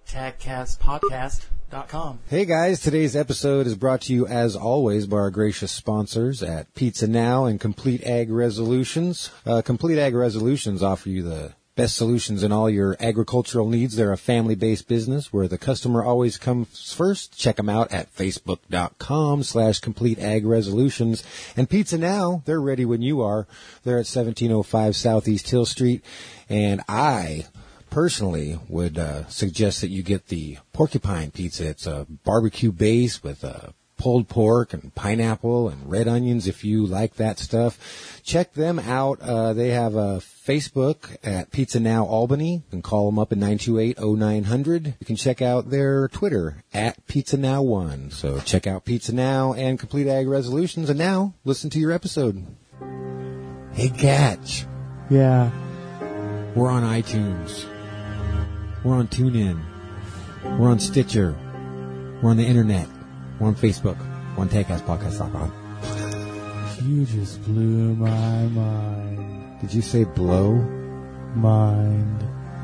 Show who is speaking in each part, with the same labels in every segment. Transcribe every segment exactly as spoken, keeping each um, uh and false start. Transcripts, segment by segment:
Speaker 1: tag cast podcast dot com.
Speaker 2: Hey guys, today's episode is brought to you as always by our gracious sponsors at Pizza Now and Complete Ag Resolutions. Uh, Complete Ag Resolutions offer you the best solutions in all your agricultural needs. They're a family-based business where the customer always comes first. Check them out at facebook.com slash complete ag resolutions. And Pizza Now, they're ready when you are. They're at seventeen oh five Southeast Hill Street. And I personally would uh, suggest that you get the porcupine pizza. It's a barbecue base with a pulled pork and pineapple and red onions if you like that stuff. Check them out. Uh, they have a Facebook at Pizza Now Albany. You can call them up at nine two eight, oh nine hundred. You can check out their Twitter at Pizza Now one. So check out Pizza Now and Complete Ag Resolutions. And now, listen to your episode. Hey, Gatch.
Speaker 3: Yeah.
Speaker 2: We're on iTunes. We're on TuneIn. We're on Stitcher. We're on the internet. We're on Facebook. We're on tag cast podcast dot com.
Speaker 3: You just blew my mind.
Speaker 2: Did you say blow?
Speaker 3: Mind.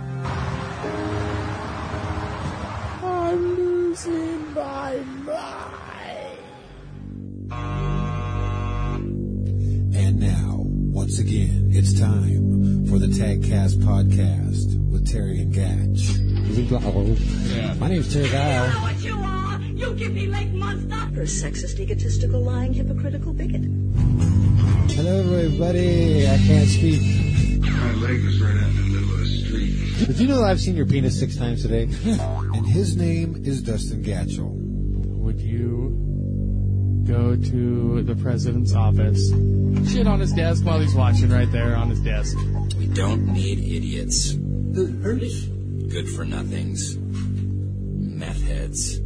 Speaker 3: I'm losing my mind.
Speaker 2: And now, once again, it's time for the Tagcast podcast with Terry and Gatch.
Speaker 3: Yeah.
Speaker 2: My name's Terry Guile.
Speaker 4: You know what you are? You give me leg monster. You're a sexist, egotistical, lying, hypocritical bigot.
Speaker 2: Hello, everybody. I can't speak.
Speaker 5: My leg was right out in the middle of the street.
Speaker 2: Did you know that I've seen your penis six times today? And his name is Dustin Gatchell.
Speaker 3: Would you go to the president's office, shit on his desk while he's watching right there on his desk?
Speaker 6: We don't need idiots. Good for nothings. Meth heads.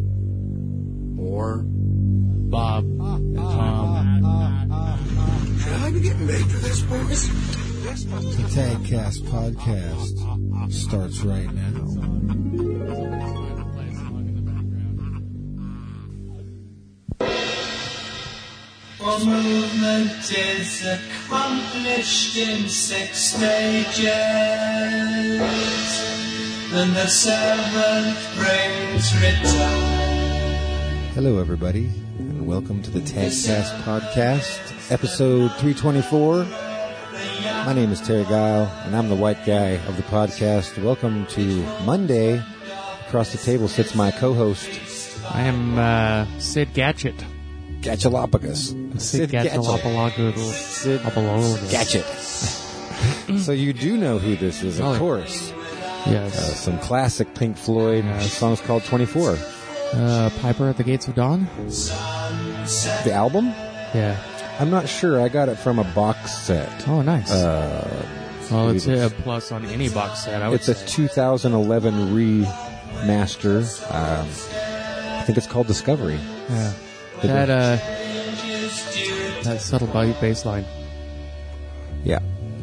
Speaker 6: Or
Speaker 3: Bob and Tom.
Speaker 5: Should I be getting paid for this, boys?
Speaker 2: The Tagcast podcast starts right now.
Speaker 7: Our movement is accomplished in six stages, and the seventh brings return.
Speaker 2: Hello, everybody, and welcome to the Tagcast podcast, episode three twenty-four. My name is Terry Guile, and I'm the white guy of the podcast. Welcome to Monday. Across the table sits my co-host,
Speaker 3: I am uh, Sid Gatchett.
Speaker 2: Gatchalopagus.
Speaker 3: Sid Gatchalopagus.
Speaker 2: Sid Gatchett. So you do know who this is, of
Speaker 3: oh,
Speaker 2: course.
Speaker 3: Yes.
Speaker 2: Uh, some classic Pink Floyd.
Speaker 3: Yes.
Speaker 2: The song's called twenty-four.
Speaker 3: Uh, Piper at the Gates of Dawn?
Speaker 2: The album?
Speaker 3: Yeah.
Speaker 2: I'm not sure. I got it from a box set.
Speaker 3: Oh, nice.
Speaker 2: Uh,
Speaker 3: well, it's a plus on any box set, I would
Speaker 2: It's a
Speaker 3: say.
Speaker 2: two thousand eleven remaster. Um, I think it's called Discovery.
Speaker 3: Yeah. That, uh, that subtle bass line.
Speaker 2: Yeah.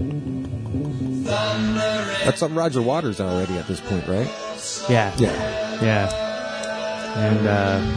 Speaker 2: That's on Roger Waters already at this point, right?
Speaker 3: Yeah.
Speaker 2: Yeah.
Speaker 3: Yeah. And,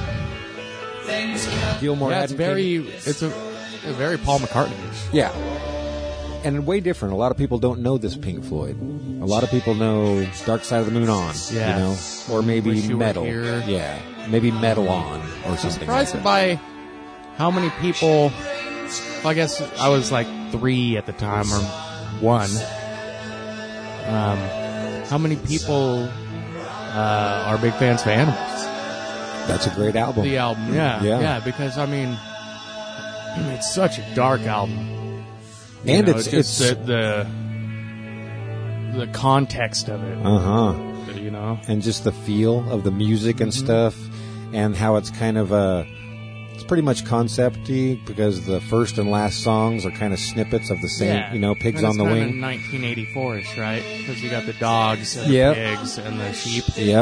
Speaker 3: uh,
Speaker 2: Gilmore
Speaker 3: yeah, it's
Speaker 2: advocated-
Speaker 3: very, it's a, a very Paul McCartney.
Speaker 2: Yeah. And way different. A lot of people don't know this Pink Floyd. A lot of people know Dark Side of the Moon On,
Speaker 3: Yeah.
Speaker 2: you know, or maybe
Speaker 3: Wish You Were
Speaker 2: Metal.
Speaker 3: Here.
Speaker 2: Yeah. Maybe Metal On or something like
Speaker 3: Surprised
Speaker 2: that.
Speaker 3: by how many people, well, I guess I was like three at the time, or one. Um, how many people uh, are big fans of Animals?
Speaker 2: That's a great album.
Speaker 3: The album, yeah,
Speaker 2: Yeah.
Speaker 3: yeah, because I mean, it's such a dark album. You
Speaker 2: And
Speaker 3: know,
Speaker 2: it's-
Speaker 3: just
Speaker 2: it's-
Speaker 3: the, the the context of it.
Speaker 2: Uh-huh.
Speaker 3: You know,
Speaker 2: And just the feel of the music and
Speaker 3: Mm-hmm.
Speaker 2: stuff, and how it's kind of a, it's pretty much concept-y, because the first and last songs are kind of snippets of the same,
Speaker 3: yeah.
Speaker 2: you know, Pigs
Speaker 3: And
Speaker 2: on the
Speaker 3: it's
Speaker 2: Wing.
Speaker 3: kinda nineteen eighty-four-ish, right? Because you got the dogs and
Speaker 2: Yep.
Speaker 3: the pigs and the sheep.
Speaker 2: Yep.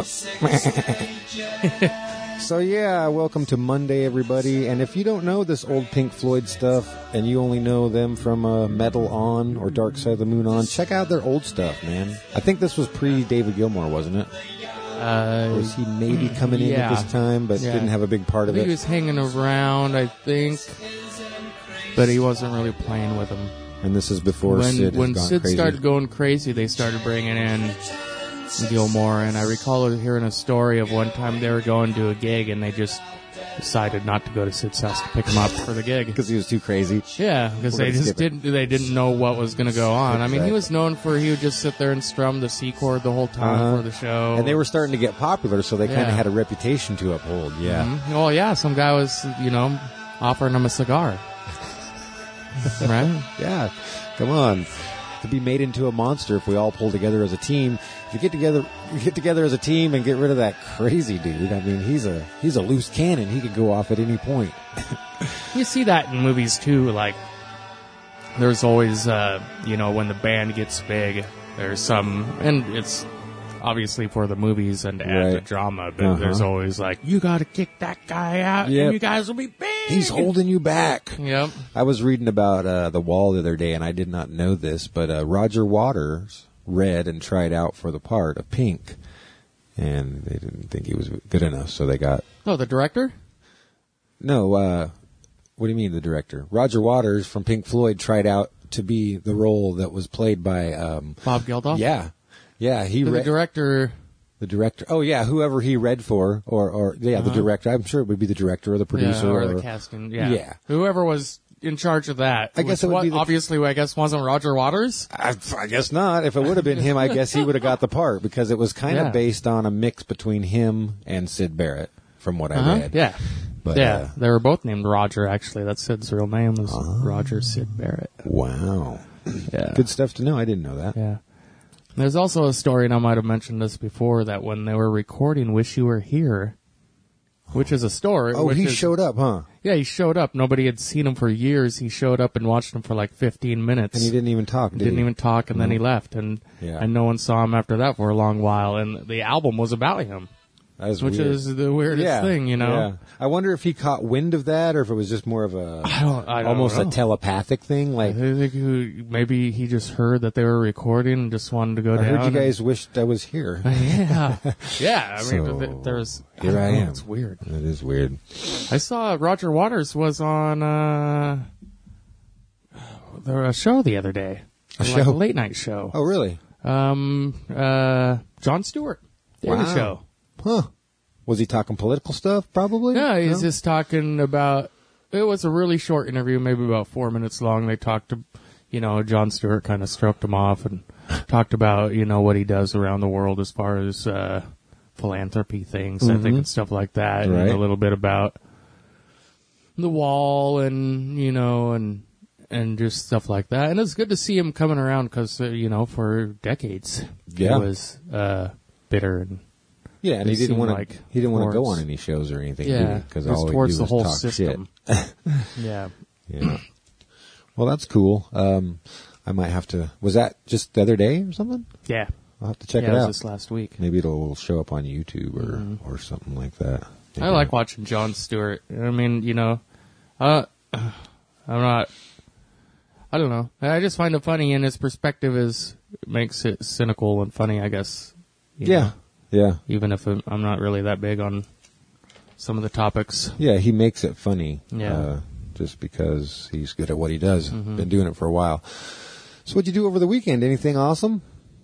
Speaker 2: So yeah, welcome to Monday, everybody. And if you don't know this old Pink Floyd stuff, and you only know them from uh, Metal On or Dark Side of the Moon On, check out their old stuff, man. I think this was pre-David Gilmour, wasn't it?
Speaker 3: Uh,
Speaker 2: Was he maybe coming in
Speaker 3: yeah.
Speaker 2: at this time, but
Speaker 3: Yeah.
Speaker 2: didn't have a big part
Speaker 3: I
Speaker 2: of
Speaker 3: think
Speaker 2: it?
Speaker 3: he was hanging around, I think, but he wasn't really playing with them.
Speaker 2: And this is before
Speaker 3: when
Speaker 2: Sid
Speaker 3: when
Speaker 2: has gone
Speaker 3: Sid
Speaker 2: crazy.
Speaker 3: started going crazy, they started bringing in Gilmore, and I recall hearing a story of one time they were going to a gig and they just decided not to go to Sid's house to pick him up for the gig
Speaker 2: Because he was too crazy.
Speaker 3: Yeah, because
Speaker 2: We're
Speaker 3: they
Speaker 2: gonna
Speaker 3: just
Speaker 2: skip it.
Speaker 3: didn't they didn't know what was going to go on. I mean,
Speaker 2: Exactly.
Speaker 3: he was known for he would just sit there and strum the C chord the whole time
Speaker 2: Uh-huh.
Speaker 3: for the show,
Speaker 2: And they were starting to get popular, so they kind of
Speaker 3: Yeah.
Speaker 2: had a reputation to uphold. Yeah.
Speaker 3: Mhm. Well, yeah, some guy was you know offering him a cigar, right?
Speaker 2: Yeah. Come on. Could be made into a monster if we all pull together as a team. If you get together, you get together as a team and get rid of that crazy dude. I mean, he's a he's a loose cannon. He could go off at any point.
Speaker 3: You see that in movies too. Like, there's always, uh, you know, when the band gets big, there's some, and it's obviously for the movies and to add
Speaker 2: Right.
Speaker 3: the drama, but
Speaker 2: Uh-huh.
Speaker 3: there's always like, you got to kick that guy out,
Speaker 2: Yep.
Speaker 3: and you guys will be big.
Speaker 2: He's holding you back.
Speaker 3: Yep.
Speaker 2: I was reading about uh, The Wall the other day, and I did not know this, but uh, Roger Waters read and tried out for the part of Pink, and they didn't think he was good enough, so they got
Speaker 3: Oh, the director?
Speaker 2: no. Uh, what do you mean, the director? Roger Waters from Pink Floyd tried out to be the role that was played by um,
Speaker 3: Bob Geldof?
Speaker 2: yeah, yeah. He
Speaker 3: The
Speaker 2: read
Speaker 3: director.
Speaker 2: the director. Oh yeah, whoever he read for, or or yeah, the
Speaker 3: Uh-huh.
Speaker 2: director. I'm sure it would be the director or the producer
Speaker 3: Yeah, or,
Speaker 2: or
Speaker 3: the casting. Yeah.
Speaker 2: Yeah.
Speaker 3: Whoever was in charge of that.
Speaker 2: I guess
Speaker 3: which
Speaker 2: it would
Speaker 3: wa-
Speaker 2: be the-
Speaker 3: obviously, I guess, wasn't Roger Waters.
Speaker 2: I, I guess not. If it would have been him, I guess he would have got the part because it was kind
Speaker 3: Yeah.
Speaker 2: of based on a mix between him and Sid Barrett, from what I
Speaker 3: Uh-huh.
Speaker 2: read.
Speaker 3: Yeah.
Speaker 2: But,
Speaker 3: yeah.
Speaker 2: uh,
Speaker 3: They were both named Roger, actually. That's Sid's real name was
Speaker 2: Ah.
Speaker 3: Roger Sid Barrett.
Speaker 2: Wow.
Speaker 3: Yeah.
Speaker 2: Good stuff to know. I didn't know that.
Speaker 3: Yeah. There's also a story, and I might have mentioned this before, that when they were recording Wish You Were Here, which is a story.
Speaker 2: Oh,
Speaker 3: which
Speaker 2: he
Speaker 3: is-
Speaker 2: showed up, huh?
Speaker 3: Yeah, he showed up. Nobody had seen him for years. He showed up and watched him for like fifteen minutes.
Speaker 2: And he didn't even talk, did
Speaker 3: Didn't
Speaker 2: he?
Speaker 3: even talk, and then he left. And
Speaker 2: Yeah.
Speaker 3: and no one saw him after that for a long while. And the album was about him,
Speaker 2: That is
Speaker 3: which
Speaker 2: weird.
Speaker 3: is the weirdest
Speaker 2: yeah.
Speaker 3: thing, you know?
Speaker 2: Yeah. I wonder if he caught wind of that or if it was just more of a
Speaker 3: I don't, I don't
Speaker 2: almost
Speaker 3: know.
Speaker 2: a telepathic thing.
Speaker 3: I
Speaker 2: Like,
Speaker 3: think who- maybe he just heard that they were recording and just wanted to go
Speaker 2: I
Speaker 3: down.
Speaker 2: heard you
Speaker 3: and-
Speaker 2: guys wished I was here.
Speaker 3: yeah, yeah. I mean,
Speaker 2: So,
Speaker 3: th- there's
Speaker 2: here
Speaker 3: don't
Speaker 2: I
Speaker 3: know,
Speaker 2: am.
Speaker 3: It's weird.
Speaker 2: That is weird.
Speaker 3: I saw Roger Waters was on uh, the- a show the other day,
Speaker 2: A
Speaker 3: like
Speaker 2: show?
Speaker 3: a late night show.
Speaker 2: Oh, really?
Speaker 3: Um, uh, Jon Stewart, Daily
Speaker 2: Wow.
Speaker 3: Show.
Speaker 2: Huh. Was he talking political stuff, probably?
Speaker 3: Yeah, he's
Speaker 2: No?
Speaker 3: just talking about. It was a really short interview, maybe about four minutes long. They talked to, you know, Jon Stewart kind of stroked him off and talked about, you know, what he does around the world as far as uh, philanthropy things, I think, and stuff like that,
Speaker 2: Right.
Speaker 3: and a little bit about the wall and you know and and just stuff like that. And it's good to see him coming around because uh, you know for decades
Speaker 2: Yeah.
Speaker 3: he was uh, bitter and.
Speaker 2: Yeah, and
Speaker 3: It
Speaker 2: he didn't
Speaker 3: seemed
Speaker 2: want to.
Speaker 3: like
Speaker 2: he didn't want to go
Speaker 3: towards-
Speaker 2: on any shows or anything.
Speaker 3: Yeah,
Speaker 2: because
Speaker 3: it was
Speaker 2: all he
Speaker 3: towards
Speaker 2: do
Speaker 3: the
Speaker 2: was
Speaker 3: whole
Speaker 2: talk
Speaker 3: system.
Speaker 2: shit.
Speaker 3: Yeah.
Speaker 2: Yeah. Well, that's cool. Um, I might have to. Was that just the other day or something?
Speaker 3: Yeah.
Speaker 2: I'll have to check
Speaker 3: yeah,
Speaker 2: it
Speaker 3: it was
Speaker 2: out.
Speaker 3: this last week.
Speaker 2: Maybe it'll show up on YouTube or or something like that.
Speaker 3: Mm-hmm. I like watching Jon Stewart. I mean, you know, uh, I'm not. I don't know. I just find it funny, and his perspective is makes it cynical and funny. I guess. you
Speaker 2: Yeah.
Speaker 3: know,
Speaker 2: Yeah.
Speaker 3: even if I'm I'm not really that big on some of the topics.
Speaker 2: Yeah. He makes it funny.
Speaker 3: Yeah.
Speaker 2: Uh, just because he's good at what he does.
Speaker 3: Mm-hmm.
Speaker 2: Been doing it for a while. So, what'd you do over the weekend? Anything awesome?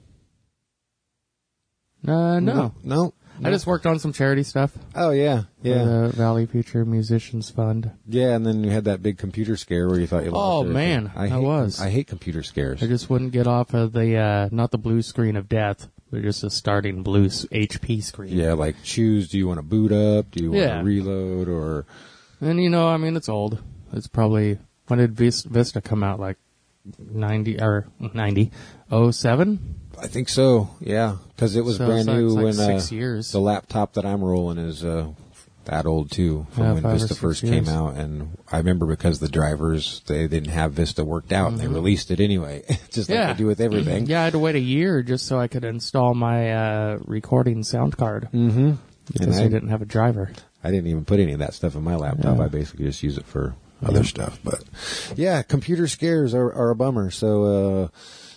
Speaker 3: Uh, no.
Speaker 2: No.
Speaker 3: I just worked on some charity stuff.
Speaker 2: Oh yeah. Yeah.
Speaker 3: For the Valley Future Musicians Fund.
Speaker 2: Yeah, and then you had that big computer scare where you thought you lost
Speaker 3: Oh,
Speaker 2: everything.
Speaker 3: man,
Speaker 2: I
Speaker 3: that
Speaker 2: hate,
Speaker 3: was.
Speaker 2: I hate computer scares.
Speaker 3: I just wouldn't get off of the, uh, not the blue screen of death, but just a starting blue s- H P screen.
Speaker 2: Yeah, like choose, do you want to boot up? Do you want
Speaker 3: Yeah.
Speaker 2: to reload? Or
Speaker 3: And, you know, I mean, it's old. It's probably, when did Vis- Vista come out? Like ninety, or ninety, oh seven?
Speaker 2: I think so, yeah. Because it was
Speaker 3: So
Speaker 2: brand
Speaker 3: it's like-
Speaker 2: new
Speaker 3: it's like
Speaker 2: when
Speaker 3: six
Speaker 2: uh,
Speaker 3: years.
Speaker 2: the laptop that I'm rolling is uh, that old too, from
Speaker 3: Yeah,
Speaker 2: when
Speaker 3: five or
Speaker 2: Vista
Speaker 3: six
Speaker 2: first
Speaker 3: years.
Speaker 2: came out. And I remember because the drivers, they didn't have Vista worked out, and they released it anyway, just like
Speaker 3: Mm-hmm. Yeah.
Speaker 2: they do with everything.
Speaker 3: Yeah, I had to wait a year just so I could install my, uh, recording sound card.
Speaker 2: Mm-hmm.
Speaker 3: Because
Speaker 2: I,
Speaker 3: I didn't have a driver.
Speaker 2: I didn't even put any of that stuff in my laptop.
Speaker 3: Yeah.
Speaker 2: I basically just use it for other stuff. But yeah, computer scares are, are a bummer. So, uh,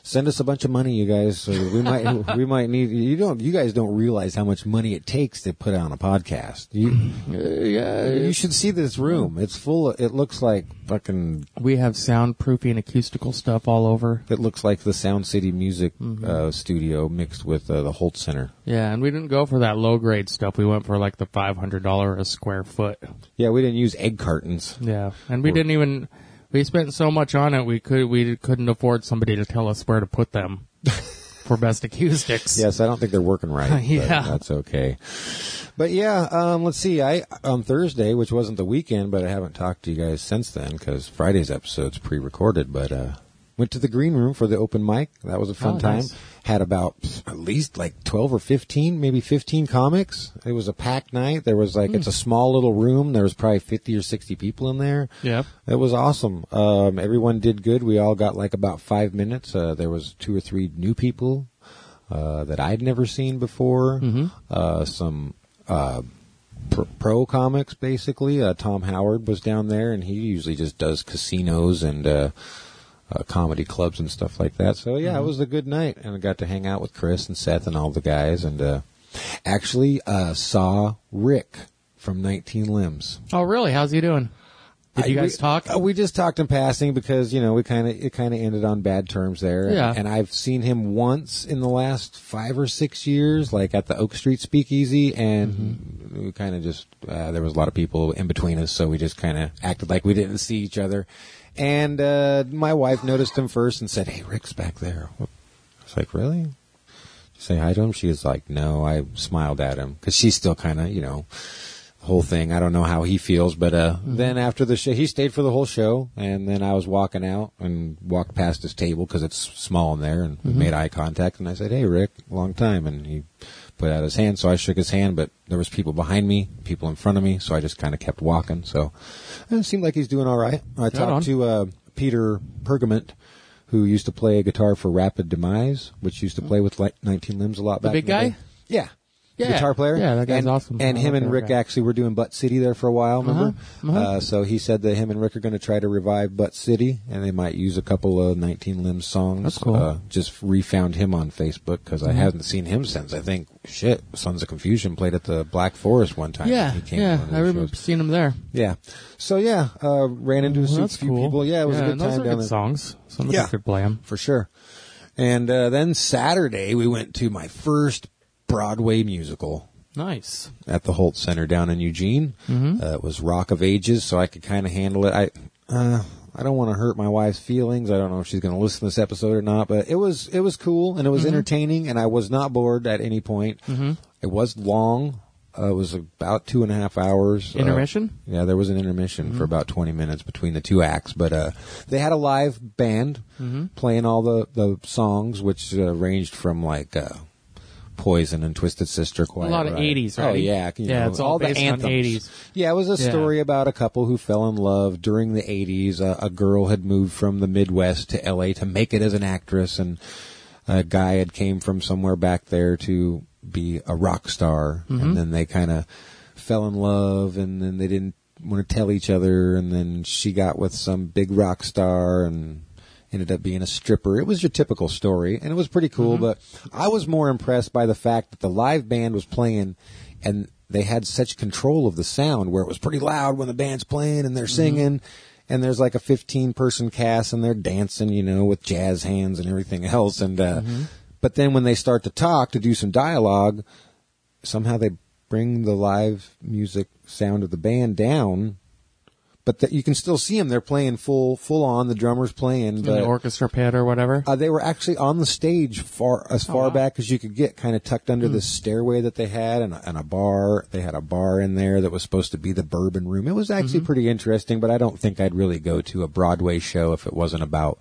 Speaker 2: Send us a bunch of money, you guys. So we might we might need you don't you guys don't realize how much money it takes to put on a podcast. You
Speaker 3: yeah,
Speaker 2: you should see this room. It's full of, it looks like fucking
Speaker 3: we have soundproofing, acoustical stuff all over.
Speaker 2: it looks like the Sound City Music
Speaker 3: Mm-hmm.
Speaker 2: uh, studio mixed with uh, the Holt Center.
Speaker 3: Yeah, and we didn't go for that low grade stuff. We went for like the five hundred dollars a square foot.
Speaker 2: Yeah, we didn't use egg cartons.
Speaker 3: Yeah, and we
Speaker 2: Or-
Speaker 3: didn't even we spent so much on it we could we couldn't afford somebody to tell us where to put them for best acoustics.
Speaker 2: Yes, I don't think they're working right. but
Speaker 3: Yeah.
Speaker 2: that's okay. But yeah, um, let's see. I on Thursday, which wasn't the weekend, but I haven't talked to you guys since then because Friday's episode's pre-recorded. But uh, went to the green room for the open mic. That was a fun
Speaker 3: Oh,
Speaker 2: time.
Speaker 3: nice.
Speaker 2: Had about pff, at least like twelve or fifteen, maybe fifteen comics. It was a packed night. There was like it's a small little room. There was probably fifty or sixty people in there.
Speaker 3: Yep.
Speaker 2: It was awesome. Um, everyone did good. We all got like about five minutes. Uh, there was two or three new people uh, that I'd never seen before.
Speaker 3: Mm-hmm.
Speaker 2: Uh, some uh, pr- pro comics, basically. Uh, Tom Howard was down there, and he usually just does casinos and uh, uh, comedy clubs and stuff like that. So yeah,
Speaker 3: Mm-hmm.
Speaker 2: it was a good night, and I got to hang out with Chris and Seth and all the guys, and uh, actually uh, saw Rick from nineteen Limbs.
Speaker 3: Oh, really? How's he doing? Did you
Speaker 2: I-
Speaker 3: guys
Speaker 2: we,
Speaker 3: talk?
Speaker 2: uh, we just talked in passing because you know we kind of it kind of ended on bad terms there.
Speaker 3: Yeah.
Speaker 2: And, and I've seen him once in the last five or six years, like at the Oak Street Speakeasy, and
Speaker 3: Mm-hmm.
Speaker 2: we kind of just uh, there was a lot of people in between us, so we just kind of acted like we didn't see each other. And uh, my wife noticed him first and said, "Hey, Rick's back there." I was like, "Really?" Did you say hi to him? She was like, "No." I smiled at him because she's still kind of you know. Whole thing. I don't know how he feels, but uh,
Speaker 3: Mm-hmm.
Speaker 2: then after the show, he stayed for the whole show, and then I was walking out and walked past his table because it's small in there, and we
Speaker 3: Mm-hmm.
Speaker 2: made eye contact, and I said, "Hey, Rick, long time," and he put out his hand, so I shook his hand, but there was people behind me, people in front of me, so I just kind of kept walking. So it seemed like he's doing all right. I talked
Speaker 3: on.
Speaker 2: to uh, Peter Pergament, who used to play a guitar for Rapid Demise, which used to play with like nineteen Limbs a lot back.
Speaker 3: big
Speaker 2: in the
Speaker 3: guy?
Speaker 2: day. Yeah.
Speaker 3: Yeah.
Speaker 2: Guitar player.
Speaker 3: Yeah, that guy's
Speaker 2: and,
Speaker 3: awesome.
Speaker 2: And
Speaker 3: I
Speaker 2: him
Speaker 3: like
Speaker 2: and
Speaker 3: that
Speaker 2: Rick
Speaker 3: guy.
Speaker 2: actually were doing Butt City there for a while, remember?
Speaker 3: Uh-huh, uh-huh.
Speaker 2: Uh, so he said that him and Rick are going to try to revive Butt City, and they might use a couple of nineteen Limbs songs.
Speaker 3: That's cool.
Speaker 2: Uh, just refound him on Facebook because I
Speaker 3: Mhm.
Speaker 2: haven't seen him since, I think, shit, Sons of Confusion played at the Black Forest one time.
Speaker 3: Yeah,
Speaker 2: He came
Speaker 3: yeah.
Speaker 2: to one of
Speaker 3: I
Speaker 2: their
Speaker 3: remember
Speaker 2: shows.
Speaker 3: seeing him there.
Speaker 2: Yeah. So, yeah, uh, ran into a
Speaker 3: Well,
Speaker 2: few
Speaker 3: that's cool.
Speaker 2: people. Yeah, it was
Speaker 3: yeah,
Speaker 2: a good
Speaker 3: those
Speaker 2: time
Speaker 3: are
Speaker 2: down
Speaker 3: good
Speaker 2: there.
Speaker 3: songs. Somebody
Speaker 2: Yeah.
Speaker 3: could play them.
Speaker 2: For sure. And uh, then Saturday, we went to my first Broadway musical
Speaker 3: Nice.
Speaker 2: at the Holt Center down in Eugene.
Speaker 3: Mhm.
Speaker 2: Uh, it was Rock of Ages, so I could kind of handle it. I uh, I don't want to hurt my wife's feelings. I don't know if she's going to listen to this episode or not, but it was it was cool and it was
Speaker 3: Mhm.
Speaker 2: entertaining, and I was not bored at any point.
Speaker 3: Mm-hmm.
Speaker 2: It was long. Uh, it was about two and a half hours. Uh,
Speaker 3: Intermission?
Speaker 2: yeah, there was an intermission for about twenty minutes between the two acts, but uh, they had a live band
Speaker 3: Mm-hmm.
Speaker 2: playing all the, the songs, which uh, ranged from like uh, Poison and Twisted Sister. Quiet
Speaker 3: A lot of
Speaker 2: Riot.
Speaker 3: eighties,
Speaker 2: Oh
Speaker 3: right?
Speaker 2: yeah, you
Speaker 3: Yeah,
Speaker 2: know,
Speaker 3: it's all
Speaker 2: the
Speaker 3: based on
Speaker 2: anthems.
Speaker 3: eighties.
Speaker 2: Yeah, it was a
Speaker 3: Yeah.
Speaker 2: story about a couple who fell in love during the eighties. Uh, a girl had moved from the Midwest to L A to make it as an actress, and a guy had came from somewhere back there to be a rock star,
Speaker 3: Mhm.
Speaker 2: and then they kind of fell in love, and then they didn't want to tell each other, and then she got with some big rock star and ended up being a stripper. It was your typical story, and it was pretty cool,
Speaker 3: Mhm.
Speaker 2: but I was more impressed by the fact that the live band was playing, and they had such control of the sound where it was pretty loud when the band's playing and they're singing, and there's like a fifteen-person cast, and they're dancing, you know, with jazz hands and everything else, and uh, but then when they start to talk, to do some dialogue, somehow they bring the live music sound of the band down, but that you can still see them. They're playing full, full on. The drummer's playing.
Speaker 3: In
Speaker 2: But,
Speaker 3: the orchestra pit or whatever.
Speaker 2: uh, they were actually on the stage far as far
Speaker 3: wow.
Speaker 2: back as you could get, kind of tucked under this stairway that they had, and a, and a bar. They had a bar in there that was supposed to be the bourbon room. It was actually pretty interesting, but I don't think I'd really go to a Broadway show if it wasn't about,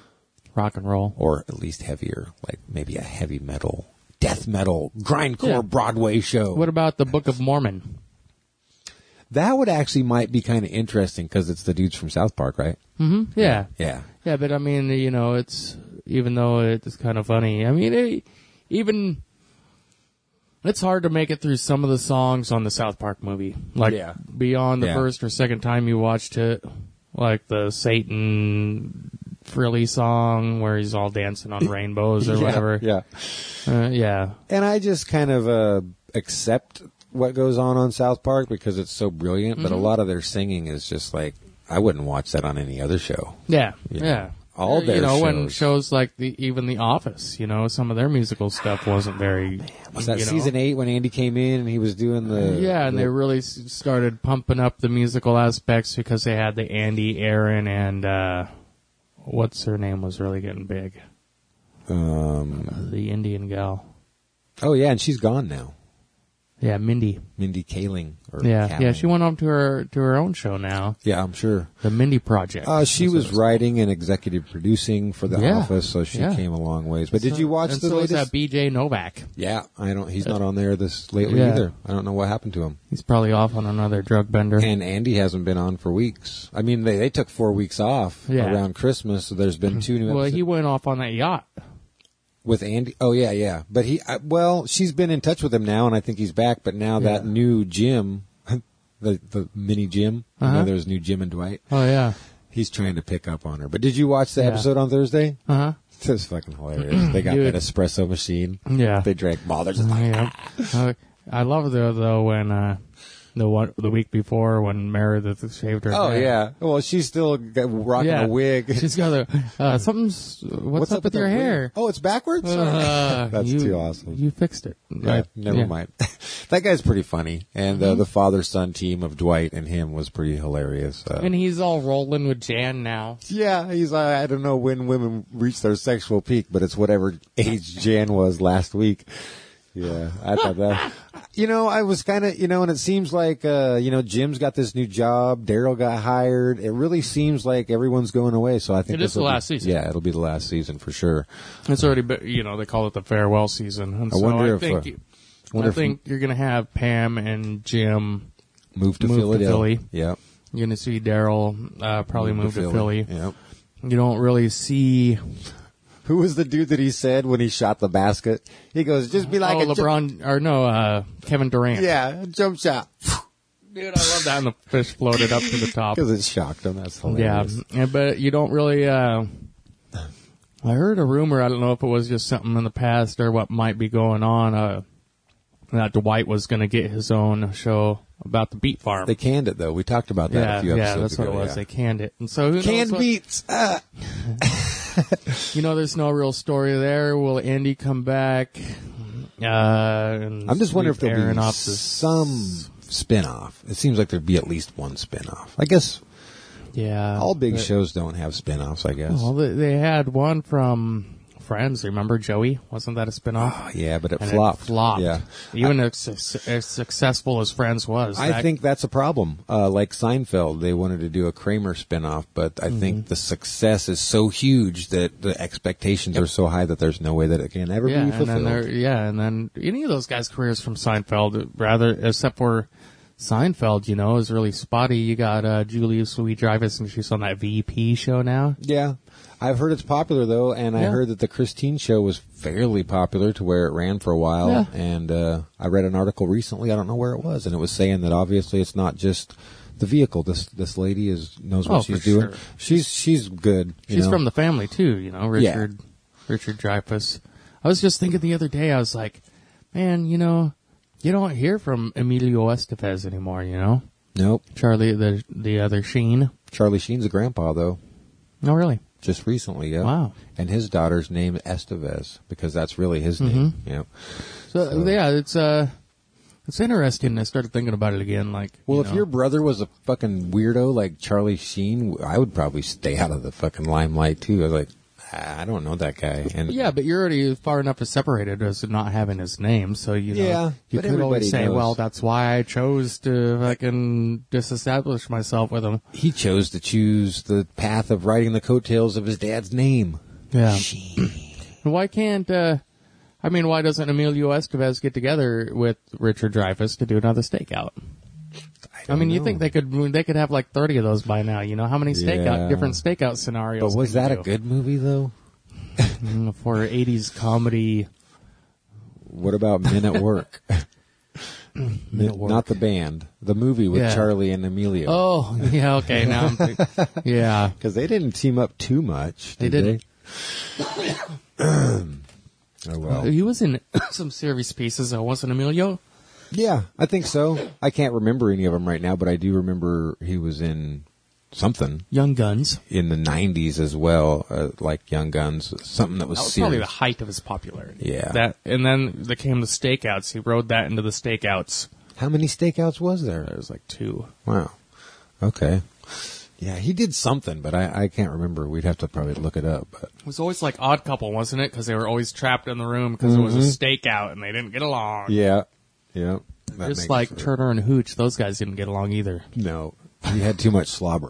Speaker 3: Rock and roll.
Speaker 2: or at least heavier, like maybe a heavy metal, death metal, grindcore
Speaker 3: Yeah.
Speaker 2: Broadway show.
Speaker 3: What about the Book of Mormon?
Speaker 2: That would actually might be kind of interesting because it's the dudes from South Park, right?
Speaker 3: Mm-hmm. Yeah.
Speaker 2: Yeah.
Speaker 3: Yeah, but I mean, you know, it's, even though it's kind of funny, I mean, it, even, it's hard to make it through some of the songs on the South Park movie. Like,
Speaker 2: Yeah.
Speaker 3: beyond the
Speaker 2: Yeah.
Speaker 3: first or second time you watched it, like the Satan frilly song where he's all dancing on rainbows or
Speaker 2: yeah,
Speaker 3: whatever.
Speaker 2: Yeah.
Speaker 3: Uh, yeah.
Speaker 2: And I just kind of uh, accept what goes on on South Park because it's so brilliant, but a lot of their singing is just like, I wouldn't watch that on any other show.
Speaker 3: Yeah.
Speaker 2: You know,
Speaker 3: Yeah.
Speaker 2: all
Speaker 3: Uh,
Speaker 2: their
Speaker 3: You know,
Speaker 2: shows.
Speaker 3: when shows like the even The Office, you know, some of their musical stuff wasn't very.
Speaker 2: Was that
Speaker 3: you know.
Speaker 2: season eight when Andy came in and he was doing the...
Speaker 3: Yeah, and
Speaker 2: the,
Speaker 3: they really s- started pumping up the musical aspects because they had the Andy, Aaron, and uh, what's her name was really getting big.
Speaker 2: Um,
Speaker 3: The Indian gal.
Speaker 2: oh, yeah, and she's gone now.
Speaker 3: Yeah, Mindy.
Speaker 2: Mindy Kaling. Or
Speaker 3: Yeah,
Speaker 2: Kaling.
Speaker 3: yeah. She went on to her to her own show now,
Speaker 2: Yeah, I'm sure.
Speaker 3: the Mindy Project.
Speaker 2: Uh, she
Speaker 3: That's
Speaker 2: was
Speaker 3: what it
Speaker 2: writing and executive producing for The
Speaker 3: Yeah.
Speaker 2: Office, so she
Speaker 3: Yeah.
Speaker 2: came a long ways. But did
Speaker 3: So-
Speaker 2: you watch
Speaker 3: and
Speaker 2: the
Speaker 3: so is
Speaker 2: latest?
Speaker 3: that B J Novak.
Speaker 2: Yeah, I don't. He's not on there this lately
Speaker 3: Yeah.
Speaker 2: either. I don't know what happened to him.
Speaker 3: He's probably off on another drug bender.
Speaker 2: And Andy hasn't been on for weeks. I mean, they they took four weeks off
Speaker 3: Yeah.
Speaker 2: around Christmas, so there's been two new
Speaker 3: Well,
Speaker 2: episodes
Speaker 3: he went off on that yacht.
Speaker 2: with Andy. Oh yeah, yeah. But he, I, well, she's been in touch with him now, and I think he's back. But now
Speaker 3: Yeah.
Speaker 2: that new Jim, the the mini Jim, you
Speaker 3: Uh-huh.
Speaker 2: know, there's new Jim and Dwight.
Speaker 3: Oh yeah.
Speaker 2: He's trying to pick up on her. But did you watch the
Speaker 3: Yeah.
Speaker 2: episode on Thursday?
Speaker 3: Uh huh.
Speaker 2: It was fucking hilarious. They got
Speaker 3: Dude.
Speaker 2: that espresso machine.
Speaker 3: Yeah.
Speaker 2: They drank ball. They're just like,
Speaker 3: Yeah. Uh, I love though though when uh, the one the week before when Meredith shaved her.
Speaker 2: oh
Speaker 3: head.
Speaker 2: yeah. Well, she's still got, rocking
Speaker 3: Yeah.
Speaker 2: a wig.
Speaker 3: She's got a uh, something's. What's, up, with your
Speaker 2: that wig?
Speaker 3: hair?
Speaker 2: Oh, it's backwards.
Speaker 3: Uh,
Speaker 2: That's
Speaker 3: you-
Speaker 2: too awesome.
Speaker 3: You fixed it.
Speaker 2: Yeah,
Speaker 3: Right.
Speaker 2: never
Speaker 3: Yeah.
Speaker 2: mind. That guy's pretty funny, and uh, the father-son team of Dwight and him was pretty hilarious. Uh,
Speaker 3: And he's all rolling with Jan now.
Speaker 2: yeah, he's like, I don't know when women reach their sexual peak, but it's whatever age Jan was last week. Yeah, I thought that. You know, I was kind of, you know, and it seems like, uh, you know, Jim's got this new job. Daryl got hired. It really seems like everyone's going away. So I think
Speaker 3: It is
Speaker 2: this'll
Speaker 3: the
Speaker 2: be-
Speaker 3: last season.
Speaker 2: Yeah, it'll be the last season for sure.
Speaker 3: It's already, been, you know, they call it the farewell season. And
Speaker 2: I
Speaker 3: so
Speaker 2: wonder
Speaker 3: I
Speaker 2: if,
Speaker 3: think,
Speaker 2: uh,
Speaker 3: you-
Speaker 2: wonder
Speaker 3: I
Speaker 2: if-
Speaker 3: think you're going to have Pam and Jim.
Speaker 2: Move to
Speaker 3: Move to
Speaker 2: Philadelphia.
Speaker 3: Philly.
Speaker 2: Yeah,
Speaker 3: You're going to see Daryl uh, probably move, to Philly.
Speaker 2: Yep.
Speaker 3: You don't really see.
Speaker 2: Who was the dude that he said when he shot the basket? He goes, just be like
Speaker 3: oh,
Speaker 2: a ju-
Speaker 3: LeBron or no, uh, Kevin Durant.
Speaker 2: yeah, a jump shot.
Speaker 3: Dude, I love that. And the fish floated up to the top.
Speaker 2: Because it shocked him. That's
Speaker 3: Yeah,
Speaker 2: hilarious.
Speaker 3: yeah, but you don't really. Uh, I heard a rumor. I don't know if it was just something in the past or what might be going on. Uh, that Dwight was going to get his own show about the beet farm.
Speaker 2: They canned it though. We talked about that
Speaker 3: yeah,
Speaker 2: a few
Speaker 3: yeah,
Speaker 2: episodes
Speaker 3: that's
Speaker 2: ago.
Speaker 3: what it was.
Speaker 2: yeah.
Speaker 3: They canned it, and so who
Speaker 2: Canned
Speaker 3: knows what-
Speaker 2: beets. Ah.
Speaker 3: You know, there's no real story there. Will Andy come back? Uh, and
Speaker 2: I'm just wondering if
Speaker 3: leave
Speaker 2: there'll
Speaker 3: Aaron
Speaker 2: be
Speaker 3: off the-
Speaker 2: some spin-off. It seems like there'd be at least one spin-off. I guess
Speaker 3: Yeah,
Speaker 2: all big
Speaker 3: but-
Speaker 2: shows don't have spin-offs, I guess.
Speaker 3: Well, they, they had one from Friends. Remember Joey? Wasn't that a spinoff?
Speaker 2: Oh, yeah, but it
Speaker 3: And
Speaker 2: flopped.
Speaker 3: It flopped.
Speaker 2: Yeah.
Speaker 3: Even as, su- as successful as Friends was.
Speaker 2: I
Speaker 3: that-
Speaker 2: think that's a problem. Uh, like Seinfeld, they wanted to do a Kramer spinoff, but I
Speaker 3: Mm-hmm.
Speaker 2: think the success is so huge that the expectations are so high that there's no way that it can ever
Speaker 3: yeah,
Speaker 2: be
Speaker 3: and then
Speaker 2: fulfilled.
Speaker 3: there, yeah, and then any of those guys' careers from Seinfeld, rather, except for Seinfeld, you know, is really spotty. You got uh, Julia Louis-Dreyfus, and she's on that V P show now.
Speaker 2: Yeah. I've heard it's popular though, and I
Speaker 3: Yeah.
Speaker 2: heard that the Christine show was fairly popular to where it ran for a while.
Speaker 3: Yeah.
Speaker 2: And uh, I read an article recently, I don't know where it was, and it was saying that obviously it's not just the vehicle. This this lady is knows what
Speaker 3: Oh,
Speaker 2: she's
Speaker 3: for
Speaker 2: doing.
Speaker 3: sure.
Speaker 2: She's she's good. you
Speaker 3: She's
Speaker 2: know.
Speaker 3: from the family too, you know,
Speaker 2: Yeah.
Speaker 3: Richard Richard Dreyfuss. I was just thinking the other day, I was like, man, you know, you don't hear from Emilio Estevez anymore, you know?
Speaker 2: Nope.
Speaker 3: Charlie, the the other Sheen.
Speaker 2: Charlie Sheen's a grandpa though.
Speaker 3: Oh, really?
Speaker 2: Just recently, yeah.
Speaker 3: Wow.
Speaker 2: And his daughter's named Estevez because that's really his name.
Speaker 3: Mm-hmm.
Speaker 2: Yeah.
Speaker 3: So,
Speaker 2: So-
Speaker 3: yeah, it's uh, it's interesting. I started thinking about it again. Like,
Speaker 2: Well,
Speaker 3: you
Speaker 2: if
Speaker 3: know,
Speaker 2: your brother was a fucking weirdo like Charlie Sheen, I would probably stay out of the fucking limelight too. I was like, ah, I don't know that guy. And
Speaker 3: yeah, but you're already far enough separated as to not having his name, so you know,
Speaker 2: Yeah,
Speaker 3: you
Speaker 2: but
Speaker 3: could
Speaker 2: everybody
Speaker 3: always say,
Speaker 2: knows.
Speaker 3: well, that's why I chose to fucking disestablish myself with him.
Speaker 2: he chose to choose the path of riding the coattails of his dad's name.
Speaker 3: Yeah.
Speaker 2: Sheen.
Speaker 3: Why can't, uh, I mean, why doesn't Emilio Estevez get together with Richard Dreyfuss to do another stakeout? I,
Speaker 2: don't
Speaker 3: mean, you
Speaker 2: know.
Speaker 3: think they could they could have like thirty of those by now? You know how many stakeout
Speaker 2: Yeah.
Speaker 3: different stakeout scenarios?
Speaker 2: But was
Speaker 3: can you
Speaker 2: that a
Speaker 3: do?
Speaker 2: good movie though?
Speaker 3: Mm, for eighties comedy?
Speaker 2: What about Men at Work? Not the band. The movie with
Speaker 3: Yeah.
Speaker 2: Charlie and Emilio.
Speaker 3: Oh, yeah, okay. Now I'm think- yeah.
Speaker 2: Because they didn't team up too much.
Speaker 3: They
Speaker 2: did
Speaker 3: didn't.
Speaker 2: They? Oh, well.
Speaker 3: He was in some serious pieces, though, wasn't Emilio?
Speaker 2: Yeah, I think so. I can't remember any of them right now, but I do remember he was in something
Speaker 3: Young Guns.
Speaker 2: in the nineties as well, uh, like Young Guns, something that was,
Speaker 3: That was
Speaker 2: serious.
Speaker 3: probably the height of his popularity.
Speaker 2: Yeah.
Speaker 3: That, and then there came the Stakeouts. He rode that into the Stakeouts.
Speaker 2: How many stakeouts was there?
Speaker 3: There was like two.
Speaker 2: Wow. Okay. Yeah, he did something, but I, I can't remember. We'd have to probably look it up. But
Speaker 3: It was always like Odd Couple, wasn't it? Because they were always trapped in the room because it was a stakeout and they didn't get along.
Speaker 2: yeah, yeah. That
Speaker 3: Just
Speaker 2: makes
Speaker 3: like
Speaker 2: sense.
Speaker 3: Turner and Hooch, those guys didn't get along either.
Speaker 2: No, he had too much slobber.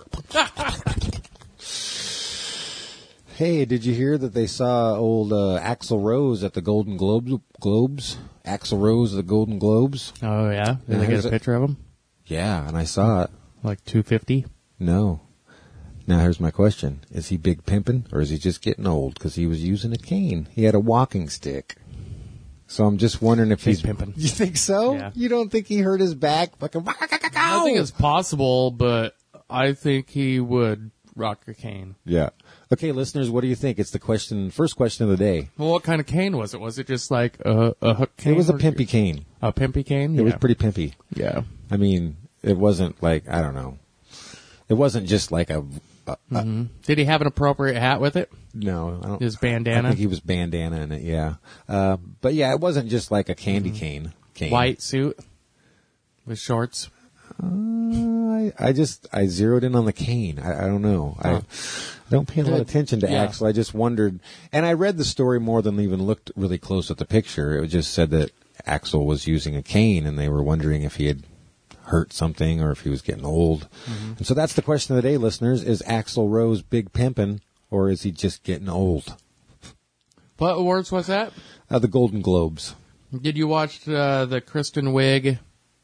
Speaker 2: Hey, did you hear that they saw old uh, Axl Rose at the Golden Globes? Globes? Axl Rose at the Golden Globes?
Speaker 3: Oh, yeah? Did
Speaker 2: Yeah,
Speaker 3: they
Speaker 2: here's
Speaker 3: get a
Speaker 2: it.
Speaker 3: picture of him?
Speaker 2: Yeah, and I saw it.
Speaker 3: Like two fifty?
Speaker 2: No. Now here's my question: is he big pimping, or is he just getting old? Because he was using a cane. He had a walking stick. So I'm just wondering if
Speaker 3: Big
Speaker 2: he's
Speaker 3: pimping.
Speaker 2: You think so?
Speaker 3: Yeah.
Speaker 2: You don't think he hurt his back? Fucking.
Speaker 3: I think it's possible, but I think he would rock a cane.
Speaker 2: Yeah. Okay, listeners, what do you think? It's the question, first question of the day.
Speaker 3: Well, what kind of cane was it? Was it just like a, a hook cane?
Speaker 2: It was a
Speaker 3: or-
Speaker 2: pimpy cane.
Speaker 3: A pimpy cane?
Speaker 2: It was
Speaker 3: Yeah.
Speaker 2: pretty pimpy.
Speaker 3: Yeah.
Speaker 2: I mean, it wasn't like, I don't know. It wasn't just like a, a, a
Speaker 3: Did he have an appropriate hat with it?
Speaker 2: no. I don't,
Speaker 3: His
Speaker 2: I
Speaker 3: bandana?
Speaker 2: think he was bandana in it, yeah. Uh, but yeah, it wasn't just like a candy cane. cane.
Speaker 3: White suit with shorts.
Speaker 2: Uh, I, I just, I zeroed in on the cane. I, I don't know. I, I don't pay a lot of attention to
Speaker 3: Yeah.
Speaker 2: Axl. I just wondered, and I read the story more than even looked really close at the picture. It just said that Axl was using a cane, and they were wondering if he had hurt something or if he was getting old.
Speaker 3: Mm-hmm.
Speaker 2: And so that's the question of the day, listeners. Is Axl Rose big pimpin', or is he just getting old?
Speaker 3: What awards was that?
Speaker 2: Uh, the Golden Globes.
Speaker 3: Did you watch uh, the Kristen Wiig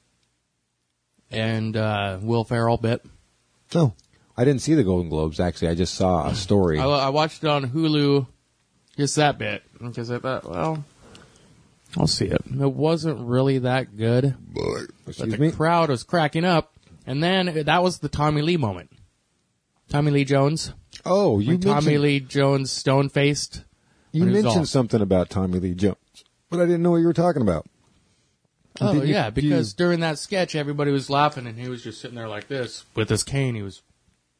Speaker 3: and uh, Will Ferrell bit?
Speaker 2: No, I didn't see the Golden Globes, actually. I just saw a story.
Speaker 3: I, I watched it on Hulu, just that bit, because I thought, well, I'll see it. It wasn't really that good, but
Speaker 2: Excuse
Speaker 3: the
Speaker 2: me?
Speaker 3: crowd was cracking up, and then that was the Tommy Lee moment. Tommy Lee Jones.
Speaker 2: Oh, you
Speaker 3: When Tommy
Speaker 2: mentioned,
Speaker 3: Lee Jones stone-faced.
Speaker 2: you
Speaker 3: when he was
Speaker 2: mentioned
Speaker 3: off.
Speaker 2: something about Tommy Lee Jones, but I didn't know what you were talking about.
Speaker 3: Oh,
Speaker 2: Did you-
Speaker 3: yeah,
Speaker 2: do you-
Speaker 3: because during that sketch, everybody was laughing, and he was just sitting there like this with his cane. He was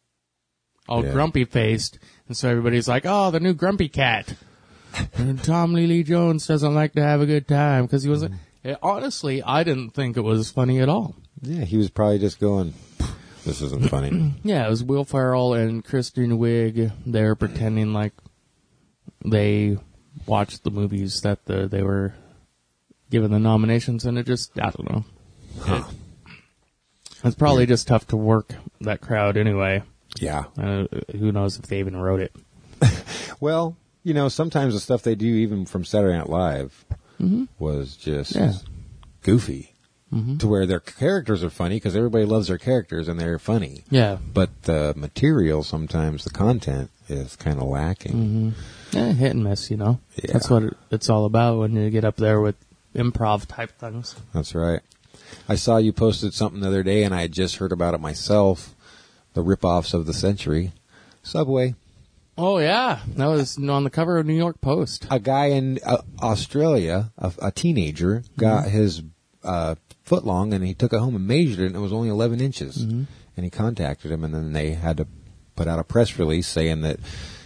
Speaker 3: all
Speaker 2: Yeah.
Speaker 3: grumpy-faced, and so everybody's like, oh, the new grumpy cat. And Tom Lee Lee Jones doesn't like to have a good time, because he was...
Speaker 2: Mm-hmm.
Speaker 3: Honestly, I didn't think it was funny at all.
Speaker 2: Yeah, he was probably just going, this isn't funny.
Speaker 3: Yeah, it was Will Ferrell and Kristen Wiig. They're pretending like they watched the movies that the, they were given the nominations, and it just, I don't know.
Speaker 2: Huh.
Speaker 3: It's probably just tough to work that crowd anyway.
Speaker 2: Yeah.
Speaker 3: Uh, who knows if they even wrote it.
Speaker 2: Well, you know, sometimes the stuff they do, even from Saturday Night Live, was just
Speaker 3: Yeah.
Speaker 2: goofy. To where their characters are funny because everybody loves their characters and they're funny.
Speaker 3: Yeah.
Speaker 2: But the material, sometimes the content is kind of lacking.
Speaker 3: Eh, hit and miss, you know.
Speaker 2: Yeah.
Speaker 3: That's what it, it's all about when you get up there with improv type things.
Speaker 2: That's right. I saw you posted something the other day, and I had just heard about it myself. The rip-offs of the century. Subway.
Speaker 3: Oh, yeah. That was on the cover of New York Post.
Speaker 2: A guy in uh, Australia, a, a teenager, got his uh, foot long, and he took it home and measured it, and it was only eleven inches. And he contacted him, and then they had to put out a press release saying that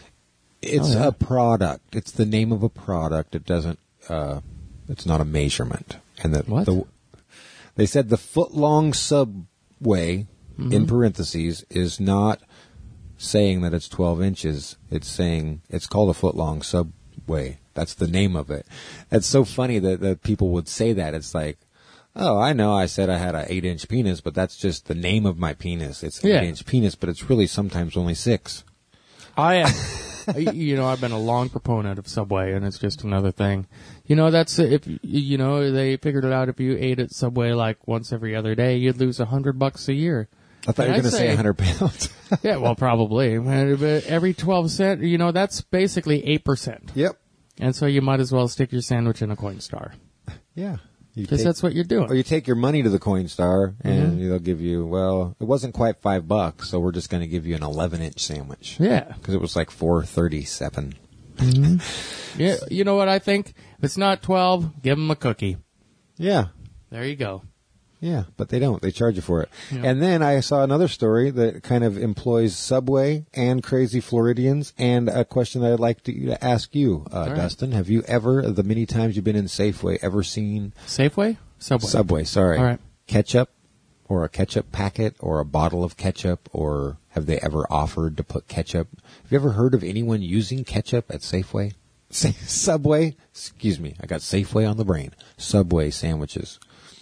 Speaker 2: it's
Speaker 3: Oh, yeah.
Speaker 2: a product. It's the name of a product. It doesn't. Uh, it's not a measurement. And that
Speaker 3: What?
Speaker 2: the they said the foot long subway
Speaker 3: Mm-hmm.
Speaker 2: in parentheses is not saying that it's twelve inches. It's saying it's called a foot long subway. That's the name of it. It's so funny that, that people would say that. It's like, oh, I know I said I had an eight inch penis, but that's just the name of my penis. It's an
Speaker 3: Yeah.
Speaker 2: eight inch penis, but it's really sometimes only six.
Speaker 3: I am, you know, I've been a long proponent of Subway, and it's just another thing. You know, that's if you know they figured it out. If you ate at Subway like once every other day, you'd lose a hundred bucks a year.
Speaker 2: I thought
Speaker 3: And
Speaker 2: you were
Speaker 3: I'd
Speaker 2: going to say
Speaker 3: say-
Speaker 2: one hundred pounds.
Speaker 3: Yeah, well, probably. But every twelve cent, you know, that's basically eight percent.
Speaker 2: Yep.
Speaker 3: And so you might as well stick your sandwich in a Coinstar.
Speaker 2: Yeah. You
Speaker 3: Because
Speaker 2: take-
Speaker 3: that's what you're doing.
Speaker 2: Or you take your money to the Coinstar, and
Speaker 3: Mhm.
Speaker 2: they'll give you, well, it wasn't quite five bucks, so we're just going to give you an eleven-inch sandwich.
Speaker 3: Yeah.
Speaker 2: Because it was like four thirty-seven.
Speaker 3: Yeah. You know what I think? If it's not twelve, give them a cookie.
Speaker 2: Yeah.
Speaker 3: There you go.
Speaker 2: Yeah, but they don't. They charge you for it.
Speaker 3: Yeah.
Speaker 2: And then I saw another story that kind of employs Subway and Crazy Floridians, and a question that I'd like to, to ask you, uh,
Speaker 3: right.
Speaker 2: Dustin. Have you ever, the many times you've been in Safeway, ever seen
Speaker 3: Safeway? Subway.
Speaker 2: Subway, sorry.
Speaker 3: All right.
Speaker 2: Ketchup, or a ketchup packet, or a bottle of ketchup, or have they ever offered to put ketchup? Have you ever heard of anyone using ketchup at Safeway? Sa- Subway, excuse me, I got Safeway on the brain. Subway sandwiches.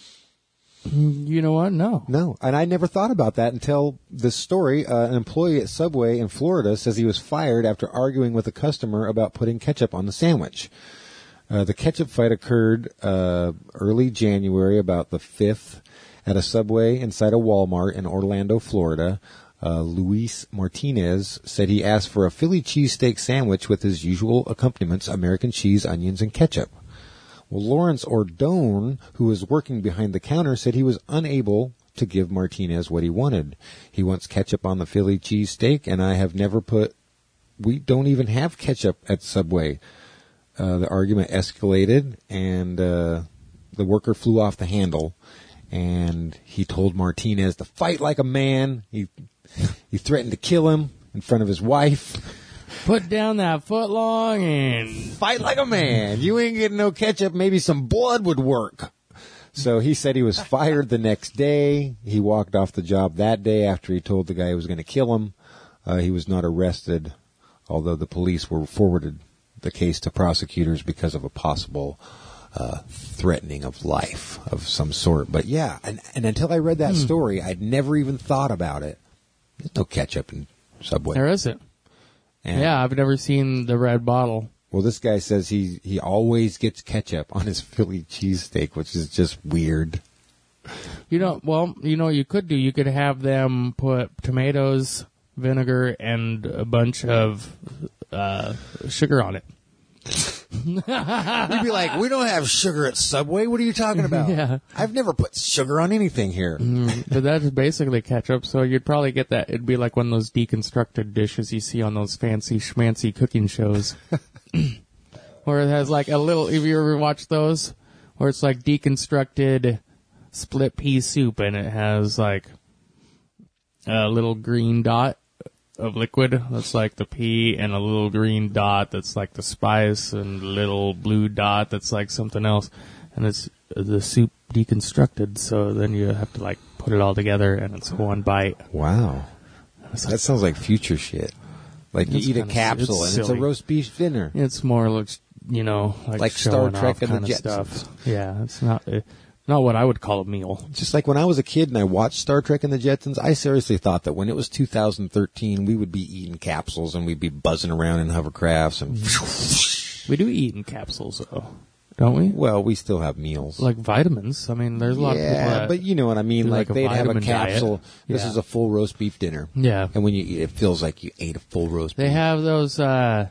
Speaker 3: You know what? No.
Speaker 2: No, and I never thought about that until this story. Uh, an employee at Subway in Florida says he was fired after arguing with a customer about putting ketchup on the sandwich. Uh, the ketchup fight occurred uh, early January, about the fifth, at a Subway inside a Walmart in Orlando, Florida. Uh, Luis Martinez said he asked for a Philly cheesesteak sandwich with his usual accompaniments, American cheese, onions, and ketchup. Well, Lawrence Ordone, who was working behind the counter, said he was unable to give Martinez what he wanted. He wants ketchup on the Philly cheesesteak, and I have never put... We don't even have ketchup at Subway. Uh, the argument escalated, and uh, the worker flew off the handle, and he told Martinez to fight like a man. He he threatened to kill him in front of his wife.
Speaker 3: Put down that foot long and
Speaker 2: Fight like a man. You ain't getting no ketchup. Maybe some blood would work. So he said he was fired the next day. He walked off the job that day after he told the guy he was going to kill him. Uh, he was not arrested, although the police were forwarded the case to prosecutors because of a possible uh, threatening of life of some sort. But yeah, and, and until I read that
Speaker 3: Hmm.
Speaker 2: story, I'd never even thought about it. There's no ketchup in Subway.
Speaker 3: there isn't.
Speaker 2: And-
Speaker 3: Yeah, I've never seen the red bottle.
Speaker 2: Well, this guy says he, he always gets ketchup on his Philly cheesesteak, which is just weird.
Speaker 3: You know, well, you know what you could do? You could have them put tomatoes, vinegar, and a bunch of uh, sugar on it.
Speaker 2: You'd be like, we don't have sugar at Subway. What are you talking about?
Speaker 3: Yeah.
Speaker 2: I've never put sugar on anything here.
Speaker 3: Mm, but that's basically ketchup, so you'd probably get that. It'd be like one of those deconstructed dishes you see on those fancy schmancy cooking shows. Where it has like a little, if you ever watch those, where it's like deconstructed split pea soup and it has like a little green dot of liquid that's like the pea and a little green dot that's like the spice and a little blue dot that's like something else. And it's the soup deconstructed, so then you have to like put it all together and it's one bite.
Speaker 2: Wow.
Speaker 3: It's
Speaker 2: That sounds like future shit. Like you
Speaker 3: It's
Speaker 2: eat a
Speaker 3: kinda-
Speaker 2: capsule
Speaker 3: it's
Speaker 2: and it's a
Speaker 3: silly.
Speaker 2: roast beef dinner.
Speaker 3: It's more like, you know, like,
Speaker 2: Like Star
Speaker 3: showing
Speaker 2: Trek
Speaker 3: off
Speaker 2: and the
Speaker 3: kind of
Speaker 2: Jetsons.
Speaker 3: stuff. Yeah, it's not uh, not what I would call a meal.
Speaker 2: Just like when I was a kid and I watched Star Trek and the Jetsons, I seriously thought that when it was two thousand thirteen, we would be eating capsules and we'd be buzzing around in hovercrafts. And
Speaker 3: We do eat in capsules, though, don't we?
Speaker 2: well, we still have meals.
Speaker 3: Like vitamins. I mean, there's a lot of people
Speaker 2: yeah,
Speaker 3: that
Speaker 2: but you know what I mean.
Speaker 3: do
Speaker 2: Like,
Speaker 3: like a
Speaker 2: they'd have a
Speaker 3: vitamin diet.
Speaker 2: capsule. This
Speaker 3: Yeah.
Speaker 2: is a full roast beef dinner.
Speaker 3: Yeah.
Speaker 2: And when you eat it, it feels like you ate a full roast
Speaker 3: They
Speaker 2: beef.
Speaker 3: have those, uh,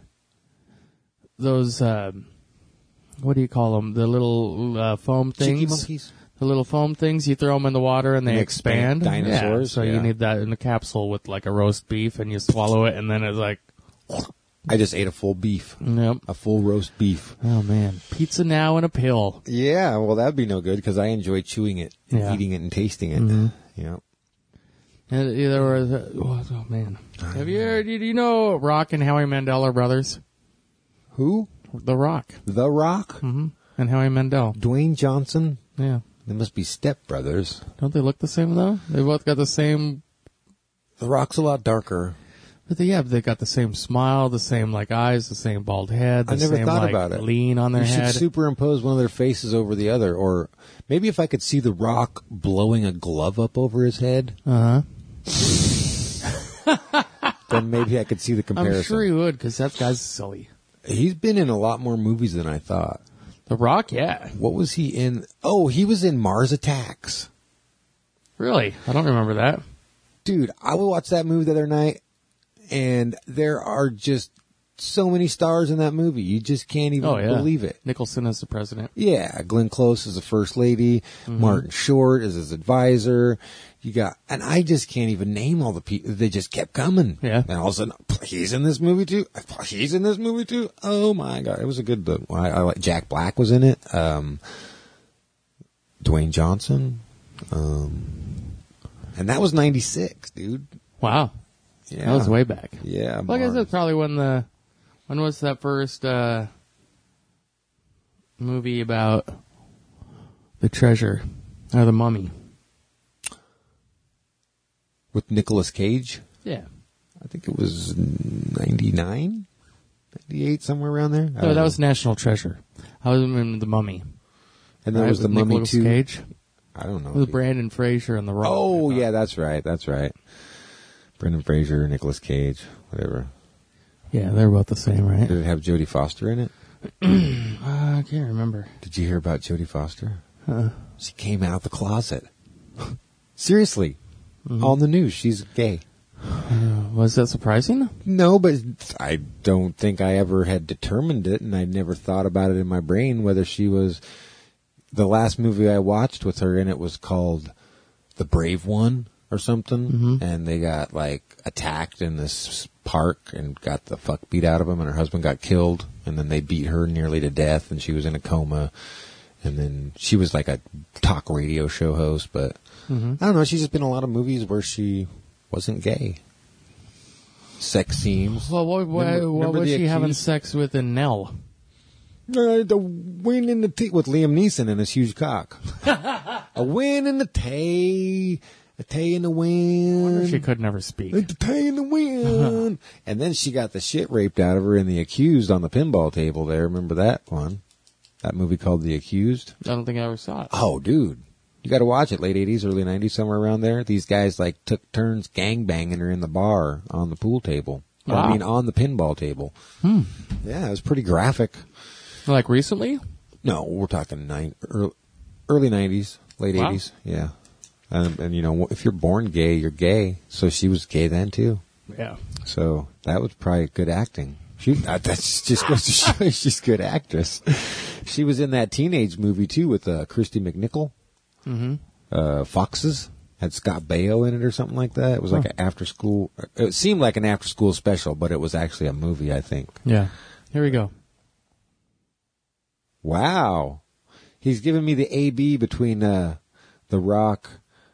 Speaker 3: those, um, what do you call them? The little uh, foam things.
Speaker 2: Cheeky monkeys.
Speaker 3: The little foam things, you throw them in the water and they
Speaker 2: They
Speaker 3: expand.
Speaker 2: expand. Dinosaurs,
Speaker 3: Yeah, so
Speaker 2: yeah.
Speaker 3: you need that in a capsule with like a roast beef and you swallow it and then it's like,
Speaker 2: I just ate a full beef.
Speaker 3: yep.
Speaker 2: A full roast beef.
Speaker 3: Oh man. Pizza now in a pill.
Speaker 2: Yeah, well, that'd be no good because I enjoy chewing it, and
Speaker 3: Yeah.
Speaker 2: eating it, and tasting it.
Speaker 3: Mhm.
Speaker 2: You know.
Speaker 3: And there was, uh, oh, oh man. Have you heard, did you know Rock and Howie Mandel are brothers?
Speaker 2: Who?
Speaker 3: The Rock.
Speaker 2: The Rock?
Speaker 3: hmm And Howie Mandel.
Speaker 2: Dwayne Johnson?
Speaker 3: Yeah.
Speaker 2: They must be stepbrothers.
Speaker 3: Don't they look the same though? They both got the same,
Speaker 2: The Rock's a lot darker.
Speaker 3: but they, yeah, they got the same smile, the same like eyes, the same bald head, the
Speaker 2: I never
Speaker 3: same
Speaker 2: thought
Speaker 3: like,
Speaker 2: about it.
Speaker 3: lean on their
Speaker 2: You
Speaker 3: head.
Speaker 2: should superimpose one of their faces over the other, or maybe if I could see The Rock blowing a glove up over his head,
Speaker 3: Uh huh.
Speaker 2: then maybe I could see the comparison.
Speaker 3: I'm sure he would because that guy's silly.
Speaker 2: He's been in a lot more movies than I thought.
Speaker 3: The Rock, yeah.
Speaker 2: What was he in? Oh, he was in Mars Attacks.
Speaker 3: Really? I don't remember that.
Speaker 2: Dude, I watched that movie the other night, and there are just so many stars in that movie. You just can't even
Speaker 3: Oh, yeah.
Speaker 2: believe it.
Speaker 3: Nicholson as the president.
Speaker 2: Yeah, Glenn Close is the first lady.
Speaker 3: Mm-hmm.
Speaker 2: Martin Short is his advisor. You got, and I just can't even name all the people. They just kept coming.
Speaker 3: Yeah.
Speaker 2: And all of a sudden, he's in this movie too. He's in this movie too. Oh my God. It was a good, uh, I, I like, Jack Black was in it. Um, Dwayne Johnson. Um, and that was ninety-six, dude.
Speaker 3: Wow.
Speaker 2: Yeah.
Speaker 3: That was way back.
Speaker 2: Yeah.
Speaker 3: Well, I guess
Speaker 2: Mars.
Speaker 3: that's probably when the, when was that first, uh, movie about the treasure, or the mummy?
Speaker 2: With Nicolas Cage.
Speaker 3: Yeah.
Speaker 2: I think it was ninety-nine, ninety-eight, somewhere around there. I
Speaker 3: No,
Speaker 2: don't
Speaker 3: that
Speaker 2: know.
Speaker 3: was National Treasure. I was in the mummy.
Speaker 2: And there
Speaker 3: Right,
Speaker 2: was the
Speaker 3: with
Speaker 2: Mummy
Speaker 3: Nicolas
Speaker 2: too.
Speaker 3: Cage.
Speaker 2: I don't know.
Speaker 3: With Brandon Fraser and The Rock.
Speaker 2: Oh,
Speaker 3: I thought.
Speaker 2: yeah, that's right. That's right. Brendan Fraser, Nicolas Cage, whatever.
Speaker 3: Yeah, they're both the same, right?
Speaker 2: Did it have Jodie Foster in it?
Speaker 3: Uh, I can't remember.
Speaker 2: Did you hear about Jodie Foster?
Speaker 3: Uh,
Speaker 2: She came out of the closet. Seriously.
Speaker 3: Mm-hmm.
Speaker 2: On the news, she's gay.
Speaker 3: was that surprising?
Speaker 2: No, but I don't think I ever had determined it, and I never thought about it in my brain whether she was... The last movie I watched with her in it was called The Brave One or something,
Speaker 3: Mm-hmm.
Speaker 2: and they got, like, attacked in this park and got the fuck beat out of them, and her husband got killed, and then they beat her nearly to death, and she was in a coma, and then she was like a talk radio show host, but
Speaker 3: Mm-hmm.
Speaker 2: I don't know, she's just been in a lot of movies where she wasn't gay. Sex scenes.
Speaker 3: Well, what, what,
Speaker 2: Remember-
Speaker 3: what
Speaker 2: remember
Speaker 3: was
Speaker 2: The
Speaker 3: she having
Speaker 2: Accused?
Speaker 3: sex with in Nell?
Speaker 2: Uh, the wind in the tea with Liam Neeson and his huge cock. A wind in the tay, a tay in the wind.
Speaker 3: She could never speak.
Speaker 2: The tay in the wind. And then she got the shit raped out of her in The Accused on the pinball table there. Remember that one? That movie called The Accused?
Speaker 3: I don't think I ever saw it.
Speaker 2: Oh, dude. You got to watch it. Late eighties, early nineties, somewhere around there. These guys like took turns gangbanging her in the bar on the pool table. Or,
Speaker 3: Wow.
Speaker 2: I mean, on the pinball table.
Speaker 3: Hmm.
Speaker 2: Yeah, it was pretty graphic.
Speaker 3: Like recently?
Speaker 2: No, we're talking nine, early, early nineties, late
Speaker 3: Wow.
Speaker 2: eighties. Yeah. Um, and, you know, if you're born gay, you're gay. So she was gay then, too.
Speaker 3: Yeah.
Speaker 2: So that was probably good acting. She, uh, that's just goes to show you she's a good actress. She was in that teenage movie, too, with uh, Christy McNichol.
Speaker 3: Mm-hmm.
Speaker 2: Uh, Foxes. Had Scott Baio in it or something like that. It was like
Speaker 3: Huh.
Speaker 2: an after school. It seemed like an after school special, but it was actually a movie, I think.
Speaker 3: Yeah. Here we go.
Speaker 2: Wow. He's giving me the A B between uh, The Rock.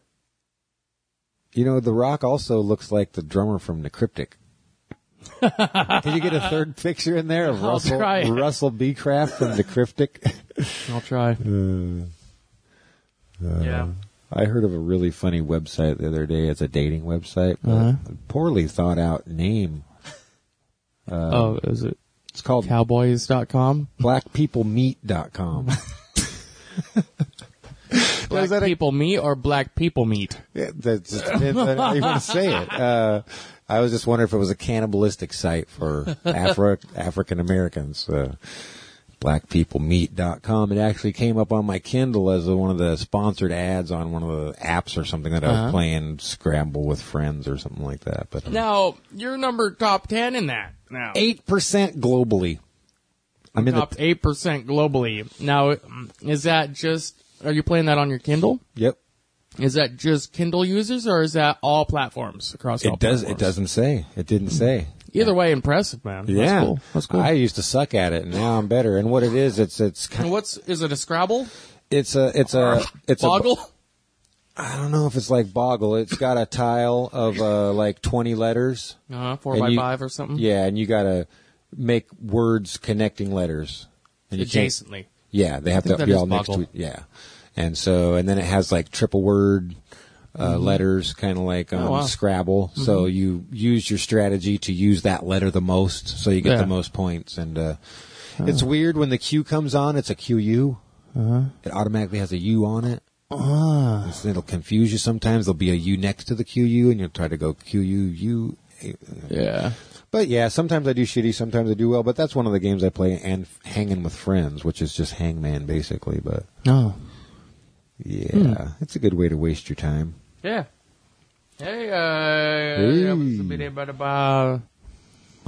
Speaker 2: You know, The Rock also looks like the drummer from The Cryptic. Can you get a third picture in there of
Speaker 3: I'll
Speaker 2: Russell,
Speaker 3: try.
Speaker 2: Russell B. Craft from The Cryptic?
Speaker 3: I'll try.
Speaker 2: Uh, uh,
Speaker 3: Yeah.
Speaker 2: I heard of a really funny website the other day. It's a dating website. But
Speaker 3: Uh-huh.
Speaker 2: a poorly thought out name. Uh,
Speaker 3: Oh, is it
Speaker 2: It's called
Speaker 3: cowboys dot com?
Speaker 2: black people meet dot com.
Speaker 3: Black
Speaker 2: that a-
Speaker 3: people meet or black people meet?
Speaker 2: Yeah, that just depends on how you want to say it. Uh, I was just wondering if it was a cannibalistic site for Afro African Americans. Uh, black people meet dot com. It actually came up on my Kindle as a, one of the sponsored ads on one of the apps or something that I was
Speaker 3: Uh-huh.
Speaker 2: playing, Scramble with Friends or something like that. But um,
Speaker 3: Now, you're number top ten in that. Now,
Speaker 2: eight percent globally. I'm in
Speaker 3: top
Speaker 2: the
Speaker 3: eight percent globally. Now, is that just? Are you playing that on your Kindle?
Speaker 2: yep.
Speaker 3: Is that just Kindle users, or is that all platforms across all
Speaker 2: It does.
Speaker 3: platforms?
Speaker 2: It doesn't say. It didn't say.
Speaker 3: Either way, impressive, man.
Speaker 2: Yeah,
Speaker 3: That's cool. That's cool.
Speaker 2: I used to suck at it, and now I'm better. And what it is, it's it's kind
Speaker 3: And what's is it a Scrabble?
Speaker 2: it's a it's a it's
Speaker 3: Boggle?
Speaker 2: a I don't know if it's like Boggle. It's got a tile of uh, like twenty letters.
Speaker 3: Uh, four
Speaker 2: And
Speaker 3: by
Speaker 2: you-
Speaker 3: five or something.
Speaker 2: Yeah, and you got to make words connecting letters. And you can't-
Speaker 3: Adjacently.
Speaker 2: Yeah, they have
Speaker 3: think
Speaker 2: to
Speaker 3: that
Speaker 2: be
Speaker 3: is
Speaker 2: all next to
Speaker 3: Boggle.
Speaker 2: it. Yeah, and so and then it has like triple word. Uh, letters, kind of like um,
Speaker 3: Oh, wow.
Speaker 2: Scrabble. So you use your strategy to use that letter the most, so you get
Speaker 3: Yeah.
Speaker 2: the most points. And uh, it's weird when the Q comes on; it's a Q U.
Speaker 3: Uh-huh.
Speaker 2: It automatically has a U on it.
Speaker 3: Ah.
Speaker 2: And so it'll confuse you sometimes. There'll be a U next to the Q U, and you'll try to go Q U U.
Speaker 3: Yeah.
Speaker 2: But yeah, sometimes I do shitty, sometimes I do well. But that's one of the games I play, and hanging with friends, which is just Hangman basically. But
Speaker 3: No.
Speaker 2: yeah,
Speaker 3: Hmm.
Speaker 2: it's a good way to waste your time.
Speaker 3: Yeah. Hey, uh,
Speaker 2: Hey.
Speaker 3: that was a bit about, uh,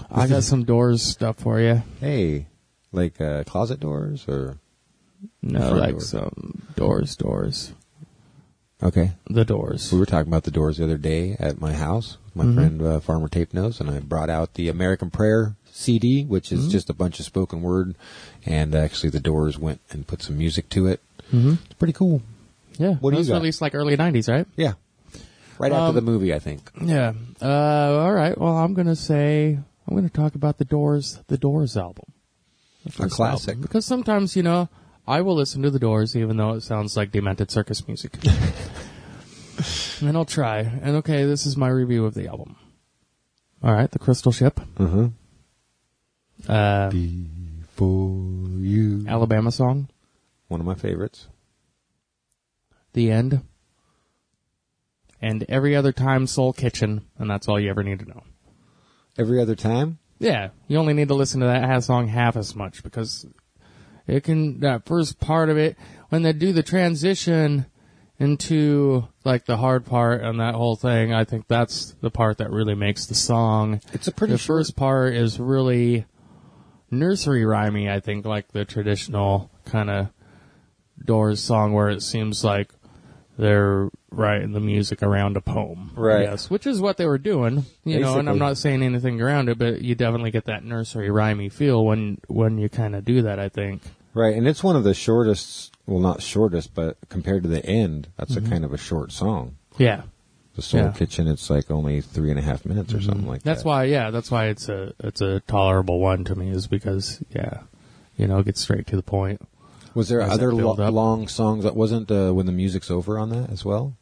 Speaker 3: I got some Doors stuff for you.
Speaker 2: Hey, like uh, closet doors or?
Speaker 3: No,
Speaker 2: Front
Speaker 3: like
Speaker 2: door.
Speaker 3: some Doors, Doors.
Speaker 2: Okay.
Speaker 3: The Doors.
Speaker 2: We were talking about the Doors the other day at my house. My
Speaker 3: Mhm.
Speaker 2: friend uh, Farmer Tape Nose, and I brought out the American Prayer C D, which is
Speaker 3: Mhm.
Speaker 2: just a bunch of spoken word, and actually the Doors went and put some music to it.
Speaker 3: Mm-hmm.
Speaker 2: It's pretty cool.
Speaker 3: Yeah.
Speaker 2: What do
Speaker 3: it
Speaker 2: you
Speaker 3: was
Speaker 2: got?
Speaker 3: released like early nineties, right?
Speaker 2: Yeah. Right after
Speaker 3: Um,
Speaker 2: the movie, I think.
Speaker 3: Yeah. Uh, all right. Well, I'm going to say, I'm going to talk about the Doors, the Doors album. The
Speaker 2: A
Speaker 3: first
Speaker 2: classic.
Speaker 3: album. Because sometimes, you know, I will listen to the Doors even though it sounds like demented circus music. And I'll try. And okay, this is my review of the album. All right. The Crystal Ship.
Speaker 2: Uh-huh.
Speaker 3: Uh,
Speaker 2: Before you.
Speaker 3: Alabama Song.
Speaker 2: One of my favorites.
Speaker 3: The End. And Every Other Time Soul Kitchen. And that's all you ever need to know.
Speaker 2: Every Other Time?
Speaker 3: Yeah, you only need to listen to that half song half as much because it can, that first part of it, when they do the transition into like the hard part and that whole thing, I think that's the part that really makes the song.
Speaker 2: It's a pretty
Speaker 3: The
Speaker 2: short-
Speaker 3: first part is really nursery rhymey, I think, like the traditional kind of Doors song where it seems like they're writing the music around a poem.
Speaker 2: Right.
Speaker 3: Yes, which is what they were doing, you know, and I'm
Speaker 2: Basically.
Speaker 3: not saying anything around it, but you definitely get that nursery rhymey feel when, when you kind of do that, I think.
Speaker 2: Right, and it's one of the shortest, well, not shortest, but compared to the end, that's
Speaker 3: Mhm.
Speaker 2: a kind of a short song.
Speaker 3: Yeah.
Speaker 2: The Soul
Speaker 3: Yeah.
Speaker 2: Kitchen, it's like only three and a half minutes or something like
Speaker 3: That's
Speaker 2: that.
Speaker 3: why, yeah, that's why it's a, it's a tolerable one to me is because, yeah, you know, it gets straight to the point.
Speaker 2: Was there
Speaker 3: As it
Speaker 2: other lo-
Speaker 3: build up.
Speaker 2: long songs that wasn't uh, When the Music's Over on that as well?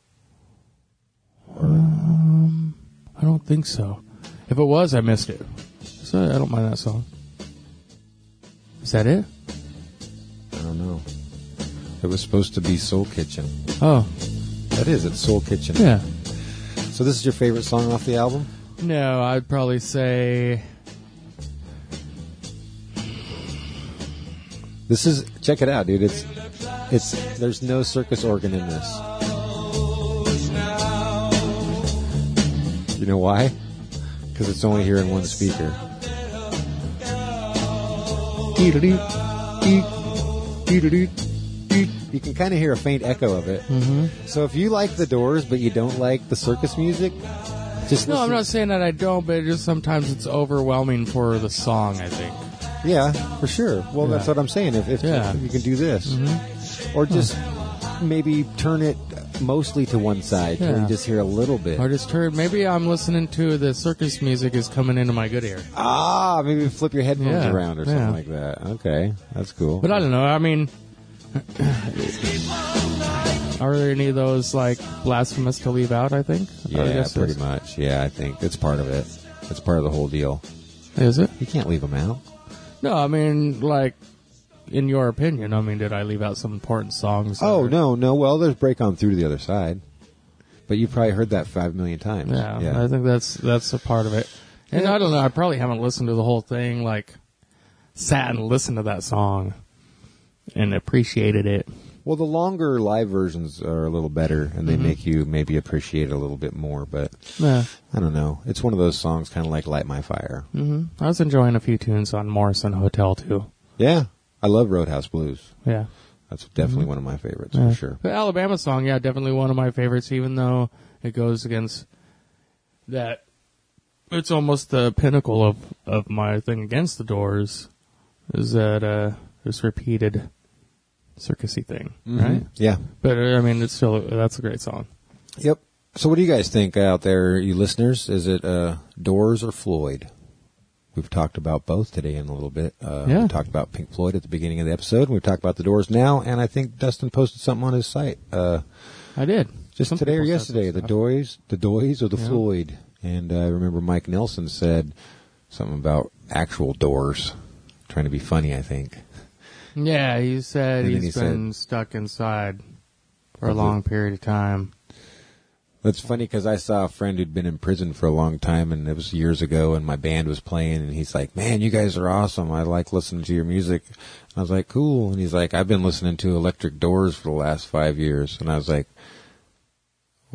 Speaker 3: Um, I don't think so. If it was, I missed it. So I don't mind that song. Is that it?
Speaker 2: I don't know. It was supposed to be Soul Kitchen.
Speaker 3: Oh,
Speaker 2: That is, it's Soul Kitchen.
Speaker 3: yeah.
Speaker 2: So this is your favorite song off the album?
Speaker 3: No, I'd probably say
Speaker 2: This is, check it out, dude. It's, it's, there's no circus organ in this. You know why? Because it's only here in one speaker. You can kind of hear a faint echo of it.
Speaker 3: Mm-hmm.
Speaker 2: So if you like the Doors, but you don't like the circus music, just
Speaker 3: No,
Speaker 2: listen.
Speaker 3: I'm not saying that I don't, but it just sometimes it's overwhelming for the song, I think.
Speaker 2: Yeah, for sure. Well,
Speaker 3: Yeah.
Speaker 2: that's what I'm saying. If, if,
Speaker 3: Yeah.
Speaker 2: if you can do this,
Speaker 3: Mm-hmm.
Speaker 2: or just maybe turn it mostly to one side, where
Speaker 3: Yeah.
Speaker 2: you just hear a little bit.
Speaker 3: Or just heard, maybe I'm listening to the circus music is coming into my good ear.
Speaker 2: Ah, maybe flip your headphones
Speaker 3: Yeah,
Speaker 2: around or
Speaker 3: yeah.
Speaker 2: something like that. Okay, that's cool.
Speaker 3: But I don't know, I mean, are there any of those, like, blasphemous to leave out, I think? I
Speaker 2: yeah,
Speaker 3: guess
Speaker 2: pretty
Speaker 3: it's-
Speaker 2: much. Yeah, I think it's part of it. It's part of the whole deal.
Speaker 3: Is it?
Speaker 2: You can't leave them out.
Speaker 3: No, I mean, like, in your opinion, I mean, did I leave out some important songs? that
Speaker 2: Oh,
Speaker 3: are-
Speaker 2: no, no. Well, there's Break On Through to the Other Side. But you've probably heard that five million times.
Speaker 3: Yeah, I think that's that's a part of it. And
Speaker 2: Yeah.
Speaker 3: I don't know, I probably haven't listened to the whole thing, like, sat and listened to that song and appreciated it.
Speaker 2: Well, the longer live versions are a little better, and they
Speaker 3: Mhm.
Speaker 2: make you maybe appreciate it a little bit more. But
Speaker 3: Yeah.
Speaker 2: I don't know. It's one of those songs, kind of like Light My Fire.
Speaker 3: hmm I was enjoying a few tunes on Morrison Hotel, too.
Speaker 2: Yeah, I love Roadhouse Blues.
Speaker 3: Yeah.
Speaker 2: That's definitely
Speaker 3: Mhm.
Speaker 2: one of my favorites
Speaker 3: Yeah.
Speaker 2: for sure.
Speaker 3: The Alabama song, yeah, definitely one of my favorites, even though it goes against that. It's almost the pinnacle of, of my thing against the Doors, is that uh, this repeated circusy thing,
Speaker 2: Mhm.
Speaker 3: right?
Speaker 2: Yeah.
Speaker 3: But, uh, I mean, it's still, that's a great song.
Speaker 2: Yep. So, what do you guys think out there, you listeners? Is it uh, Doors or Floyd? We've talked about both today in a little bit. Uh,
Speaker 3: Yeah.
Speaker 2: We talked about Pink Floyd at the beginning of the episode. And we've talked about the Doors now, and I think Dustin posted something on his site. Uh,
Speaker 3: I did.
Speaker 2: Just
Speaker 3: Some
Speaker 2: today or
Speaker 3: people said
Speaker 2: yesterday,
Speaker 3: some
Speaker 2: the
Speaker 3: stuff.
Speaker 2: Doors, the Doors or the
Speaker 3: Yeah.
Speaker 2: Floyd. And uh, I remember Mike Nelson said something about actual doors, trying to be funny, I think.
Speaker 3: Yeah, he said
Speaker 2: And then
Speaker 3: he's
Speaker 2: he
Speaker 3: been stuck inside for a
Speaker 2: Of the-
Speaker 3: long period of time.
Speaker 2: That's funny because I saw a friend who'd been in prison for a long time, and it was years ago, and my band was playing, and he's like, man, you guys are awesome. I like listening to your music. And I was like, cool. And he's like, I've been listening to Electric Doors for the last five years. And I was like,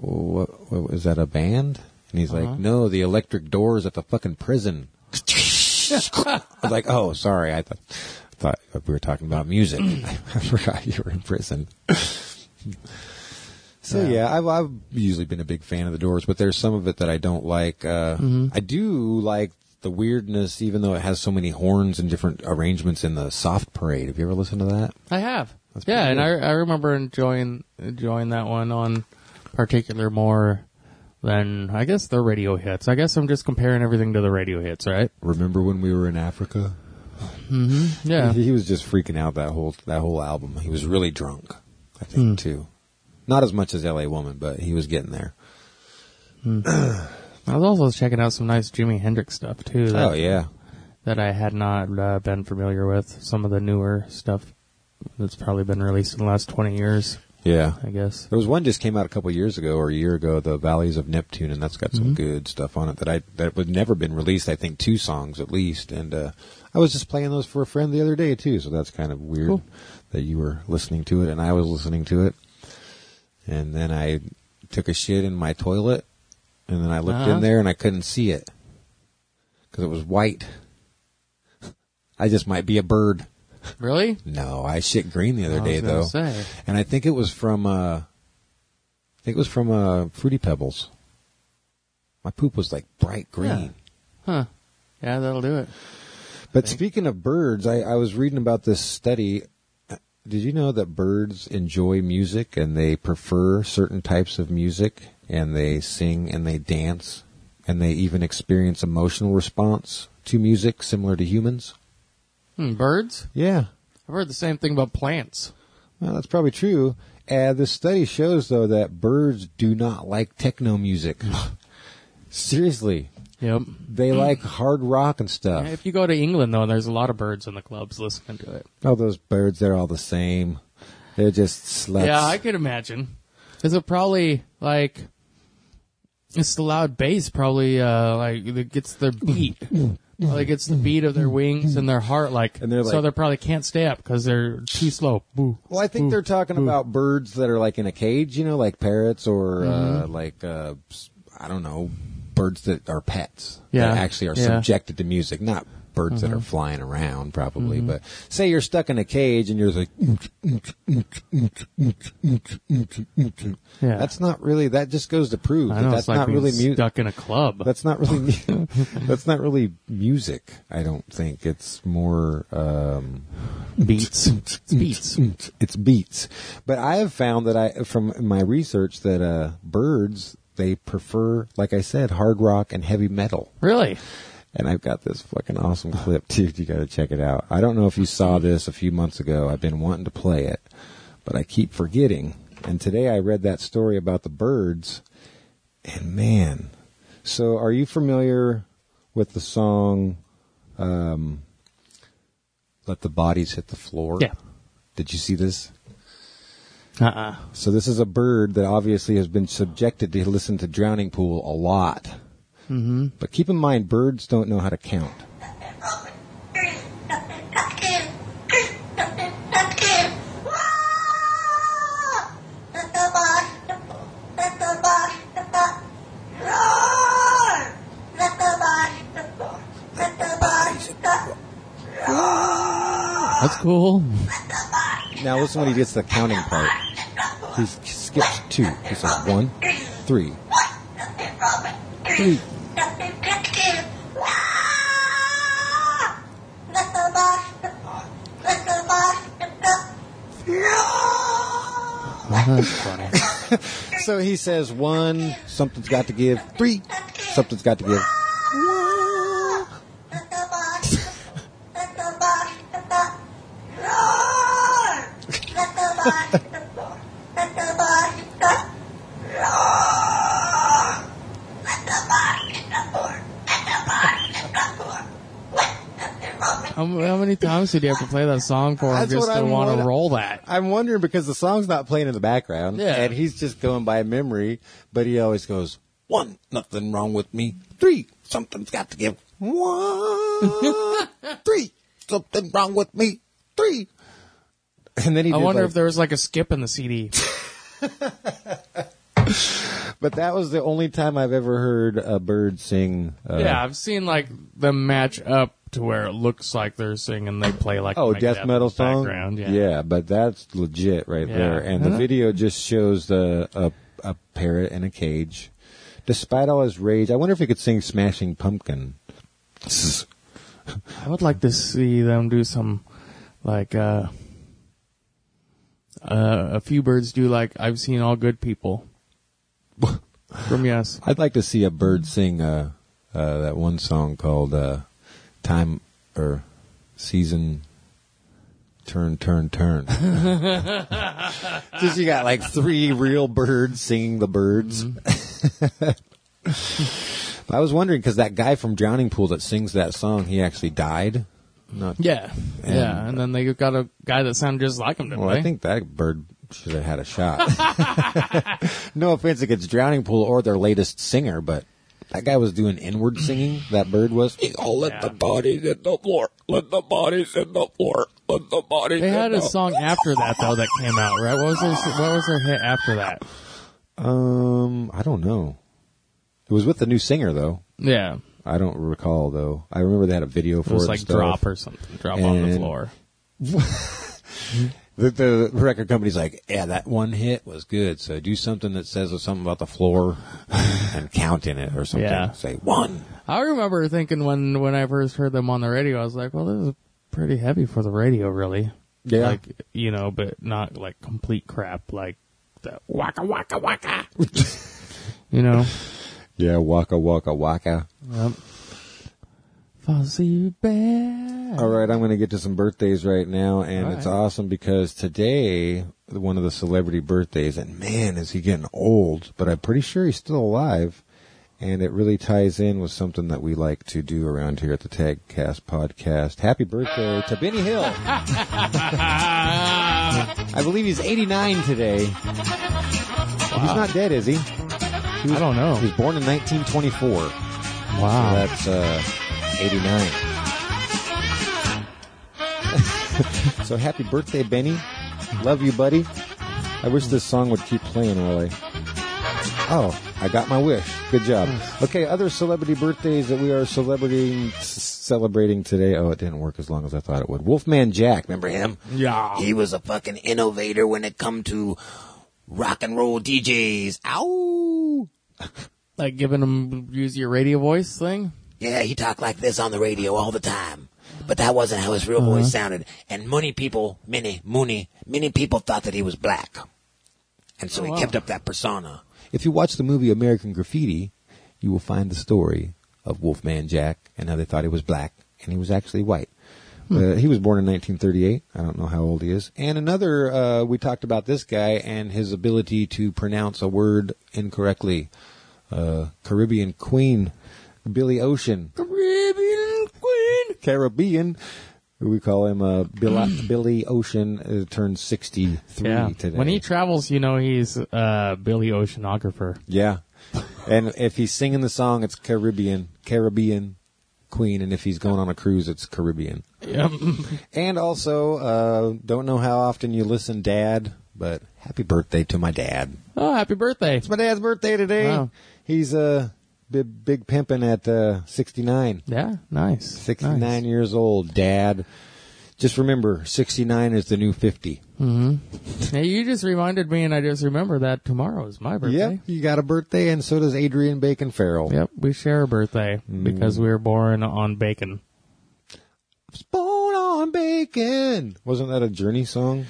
Speaker 2: what, what is that, a band? And he's
Speaker 3: Uh-huh.
Speaker 2: like, no, the Electric Doors at the fucking prison. I was like, oh, sorry. I thought, thought we were talking about music. I forgot you were in prison. So, yeah, yeah I've, I've usually been a big fan of the Doors, but there's some of it that I don't like. Uh, mm-hmm. I do like the weirdness, even though it has so many horns and different arrangements in the Soft Parade. Have you ever listened to that?
Speaker 3: I have. Yeah, and I, I remember enjoying enjoying that one on particular more than, I guess, the radio hits. I guess I'm just comparing everything to the radio hits, right?
Speaker 2: Remember when we were in Africa?
Speaker 3: Mm-hmm. Yeah.
Speaker 2: He, he was just freaking out that whole that whole album. He was really drunk, I think, mm. too. Not as much as L A Woman, but he was getting there.
Speaker 3: Mm. I was also checking out some nice Jimi Hendrix stuff, too. That,
Speaker 2: oh, yeah.
Speaker 3: That I had not uh, been familiar with. Some of the newer stuff that's probably been released in the last twenty years.
Speaker 2: Yeah.
Speaker 3: I guess.
Speaker 2: There was one just came out a couple of years ago or a year ago, The Valleys of Neptune, and that's got some mm-hmm. good stuff on it that I that would never been released, I think two songs at least. And uh, I was just playing those for a friend the other day, too, so that's kind of weird cool. that you were listening to it and I was listening to it. And then I took a shit in my toilet, and then I looked uh-huh. in there, and I couldn't see it because it was white. I just might be a bird.
Speaker 3: Really?
Speaker 2: No, I shit green the other
Speaker 3: I
Speaker 2: day, though.
Speaker 3: Say.
Speaker 2: And I think it was from, uh, I think it was from uh, Fruity Pebbles. My poop was like bright green.
Speaker 3: Yeah. Huh. Yeah, that'll do it.
Speaker 2: But speaking of birds, I, I was reading about this study. Did you know that birds enjoy music and they prefer certain types of music and they sing and they dance and they even experience emotional response to music similar to humans?
Speaker 3: Hmm, birds?
Speaker 2: Yeah.
Speaker 3: I've heard the same thing about plants.
Speaker 2: Well, that's probably true. Uh, this study shows, though, that birds do not like techno music. Seriously.
Speaker 3: Yep.
Speaker 2: They like hard rock and stuff.
Speaker 3: Yeah, if you go to England, though, there's a lot of birds in the clubs listening to it.
Speaker 2: Oh, those birds, they're all the same. They're just sluts.
Speaker 3: Yeah, I could imagine. Is it probably, like, it's the loud bass probably, uh, like, it gets their beat. Like, it's the beat of their wings and their heart, like, and they're like so they probably can't stay up because they're too slow. Boo,
Speaker 2: well, I think
Speaker 3: boo,
Speaker 2: they're talking
Speaker 3: boo.
Speaker 2: about birds that are, like, in a cage, you know, like parrots or, mm-hmm. uh, like, uh, I don't know, birds that are pets.
Speaker 3: Yeah.
Speaker 2: That actually are
Speaker 3: yeah.
Speaker 2: subjected to music, not birds mm-hmm. that are flying around, probably. Mm-hmm. But say you're stuck in a cage and you're like, yeah. That's not really, that just goes to prove
Speaker 3: I
Speaker 2: that
Speaker 3: know,
Speaker 2: that's
Speaker 3: it's like
Speaker 2: not really music.
Speaker 3: Stuck in a club.
Speaker 2: That's not really, that's not really music, I don't think. It's more, um,
Speaker 3: beats. It's beats.
Speaker 2: It's beats. But I have found that I, from my research, that, uh, birds, they prefer, like I said, hard rock and heavy metal.
Speaker 3: Really?
Speaker 2: And I've got this fucking awesome clip, dude. You got to check it out. I don't know if you saw this a few months ago. I've been wanting to play it, but I keep forgetting. And today I read that story about the birds, and man. So are you familiar with the song, um, Let the Bodies Hit the Floor?
Speaker 3: Yeah.
Speaker 2: Did you see this?
Speaker 3: Uh-uh.
Speaker 2: So this is a bird that obviously has been subjected to listen to Drowning Pool a lot.
Speaker 3: Mm-hmm.
Speaker 2: But keep in mind, birds don't know how to count.
Speaker 3: That's cool.
Speaker 2: Now listen when he gets the counting part. He skips two. He says one, three, three.
Speaker 3: That's funny.
Speaker 2: So he says one, something's got to give. Three, something's got to give.
Speaker 3: How, how many times did you have to play that song for him just to want to roll that?
Speaker 2: I'm wondering because the song's not playing in the background,
Speaker 3: yeah.
Speaker 2: and he's just going by memory, but he always goes, one, nothing wrong with me. Three, something's got to give. One, three, something wrong with me. Three. And then he
Speaker 3: I wonder
Speaker 2: like,
Speaker 3: if there was like a skip in the C D.
Speaker 2: But that was the only time I've ever heard a bird sing. Uh,
Speaker 3: yeah, I've seen like them match up to where it looks like they're singing. They play like
Speaker 2: Oh,
Speaker 3: like
Speaker 2: death
Speaker 3: that
Speaker 2: metal
Speaker 3: in the
Speaker 2: song?
Speaker 3: background. Yeah.
Speaker 2: yeah, but that's legit right
Speaker 3: Yeah.
Speaker 2: there. And the
Speaker 3: Uh-huh.
Speaker 2: video just shows the a, a parrot in a cage. Despite all his rage, I wonder if he could sing Smashing Pumpkin.
Speaker 3: I would like to see them do some, like, uh, uh, a few birds do like I've Seen All Good People from Yes.
Speaker 2: I'd like to see a bird sing uh, uh, that one song called uh, Time or Season Turn, Turn, Turn. Just you got like three real birds singing the birds. I was wondering because that guy from Drowning Pool that sings that song, he actually died. Not,
Speaker 3: Yeah,
Speaker 2: And-
Speaker 3: yeah, and then they got a guy that sounded just like him, didn't
Speaker 2: Well,
Speaker 3: they?
Speaker 2: I think that bird should have had a shot. No offense against Drowning Pool or their latest singer, but that guy was doing inward singing. That bird was. Oh, let
Speaker 3: Yeah.
Speaker 2: the bodies in the floor. Let the bodies in the floor. Let the bodies.
Speaker 3: They
Speaker 2: in
Speaker 3: had
Speaker 2: the
Speaker 3: a song after that though that came out, right? What was their What was their hit after that?
Speaker 2: Um, I don't know. It was with the new singer though.
Speaker 3: Yeah,
Speaker 2: I don't recall though. I remember they had a video for
Speaker 3: it was
Speaker 2: it.
Speaker 3: like
Speaker 2: and stuff.
Speaker 3: Drop or something. Drop on the
Speaker 2: And-
Speaker 3: floor.
Speaker 2: The, the record company's like, yeah, that one hit was good. So do something that says something about the floor and count in it or something.
Speaker 3: Yeah.
Speaker 2: Say one.
Speaker 3: I remember thinking when when I first heard them on the radio, I was like, well, this is pretty heavy for the radio, really.
Speaker 2: Yeah.
Speaker 3: Like, you know, but not like complete crap, like the waka waka waka. You know?
Speaker 2: Yeah, waka waka waka.
Speaker 3: Yep. Fuzzy Bear.
Speaker 2: All right, I'm going to get to some birthdays right now, and
Speaker 3: All
Speaker 2: it's
Speaker 3: right.
Speaker 2: awesome because today, one of the celebrity birthdays, and man, is he getting old, but I'm pretty sure he's still alive, and it really ties in with something that we like to do around here at the Tagcast podcast. Happy birthday to Benny Hill. I believe he's eighty-nine today. He's not dead, is he? He was,
Speaker 3: I don't know.
Speaker 2: He was born in nineteen twenty-four.
Speaker 3: Wow.
Speaker 2: So that's uh, eighty-nine. So happy birthday, Benny. Love you, buddy. I wish this song would keep playing while I... Oh, I got my wish. Good job. Okay, other celebrity birthdays that we are celebrating celebrating today. Oh, it didn't work as long as I thought it would. Wolfman Jack, remember him?
Speaker 3: Yeah.
Speaker 1: He was a fucking innovator when it come to rock and roll D Js. Ow!
Speaker 3: Like giving them use your radio voice thing?
Speaker 1: Yeah, he talked like this on the radio all the time. But that wasn't how his real
Speaker 3: Uh-huh.
Speaker 1: voice sounded. And many people, many, many, many people thought that he was black. And so
Speaker 3: Oh,
Speaker 1: he
Speaker 3: wow.
Speaker 1: kept up that persona.
Speaker 2: If you watch the movie American Graffiti, you will find the story of Wolfman Jack and how they thought he was black, and he was actually white. Uh, he was born in nineteen thirty-eight. I don't know how old he is. And another, uh, we talked about this guy and his ability to pronounce a word incorrectly. Uh, Caribbean Queen, Billy Ocean.
Speaker 3: Caribbean Queen.
Speaker 2: Caribbean. We call him uh, Bill, Billy Ocean. Uh, turned sixty-three
Speaker 3: Yeah.
Speaker 2: today.
Speaker 3: When he travels, you know he's uh, Billy Oceanographer.
Speaker 2: Yeah. And if he's singing the song, it's Caribbean, Caribbean Queen. And if he's going on a cruise, it's Caribbean.
Speaker 3: Yep.
Speaker 2: And also, uh, don't know how often you listen, Dad, but happy birthday to my dad.
Speaker 3: Oh, happy birthday.
Speaker 2: It's my dad's birthday today.
Speaker 3: Wow.
Speaker 2: He's uh, big, big pimping at uh, sixty-nine.
Speaker 3: Yeah, nice.
Speaker 2: sixty-nine
Speaker 3: Nice.
Speaker 2: years old, Dad. Just remember, sixty-nine is the new fifty.
Speaker 3: Hey, you just reminded me, and I just remember that tomorrow is my birthday.
Speaker 2: Yep, you got a birthday, and so does Adrian Bacon Farrell.
Speaker 3: Yep, we share a birthday because we were born on bacon.
Speaker 2: Born on Bacon. Wasn't that a Journey song?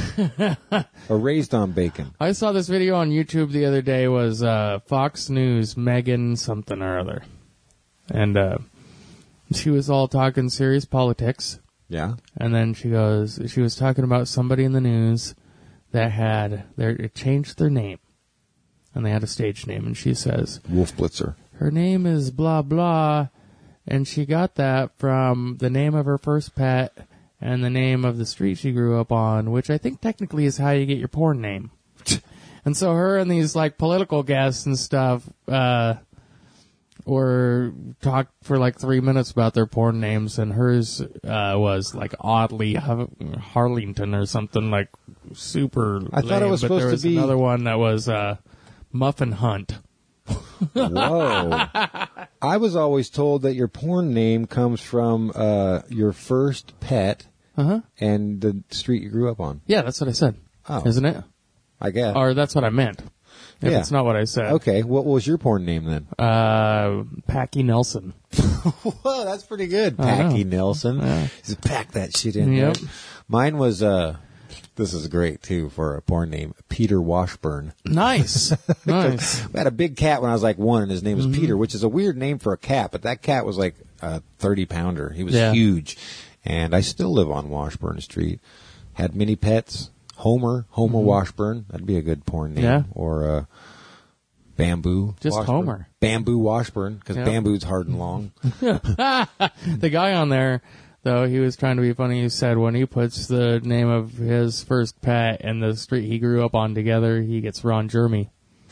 Speaker 2: Or Raised on Bacon.
Speaker 3: I saw this video on YouTube the other day. Was uh, Fox News Megan something or other, and uh, she was all talking serious politics.
Speaker 2: Yeah.
Speaker 3: And then she goes, she was talking about somebody in the news that had their it changed their name, and they had a stage name. And she says,
Speaker 2: Wolf Blitzer.
Speaker 3: her name is blah blah, and she got that from the name of her first pet and the name of the street she grew up on, which I think technically is how you get your porn name. And so her and these like political guests and stuff uh or talked for like three minutes about their porn names, and hers uh was like oddly Har- Harlington or something, like super
Speaker 2: I thought it
Speaker 3: lame,
Speaker 2: was
Speaker 3: but there
Speaker 2: supposed
Speaker 3: was
Speaker 2: to be-
Speaker 3: another one that was uh Muffin Hunt.
Speaker 2: Whoa. I was always told that your porn name comes from uh, your first pet
Speaker 3: Uh-huh.
Speaker 2: and the street you grew up on.
Speaker 3: Yeah, that's what I said.
Speaker 2: Oh.
Speaker 3: Isn't it?
Speaker 2: I guess.
Speaker 3: Or that's what I meant. If
Speaker 2: Yeah.
Speaker 3: it's not what I said.
Speaker 2: Okay, what was your porn name then?
Speaker 3: Uh, Packy Nelson.
Speaker 2: Whoa, that's pretty good.
Speaker 3: I know.
Speaker 2: Packy Nelson.
Speaker 3: Yeah.
Speaker 2: Just pack that shit in
Speaker 3: Yep.
Speaker 2: there. Mine was, uh, this is great too for a porn name, Peter Washburn.
Speaker 3: Nice. Nice.
Speaker 2: I had a big cat when I was like one, and his name was
Speaker 3: Mm-hmm.
Speaker 2: Peter, which is a weird name for a cat, but that cat was like a thirty pounder. He was
Speaker 3: Yeah.
Speaker 2: huge. And I still live on Washburn Street. Had many pets. Homer, Homer Washburn. That'd be a good porn name.
Speaker 3: Yeah.
Speaker 2: Or uh, Bamboo.
Speaker 3: Just
Speaker 2: Washburn.
Speaker 3: Homer.
Speaker 2: Bamboo Washburn, because
Speaker 3: Yeah.
Speaker 2: bamboo's hard and long.
Speaker 3: The guy on there, though, he was trying to be funny. He said when he puts the name of his first pet and the street he grew up on together, he gets Ron Jeremy.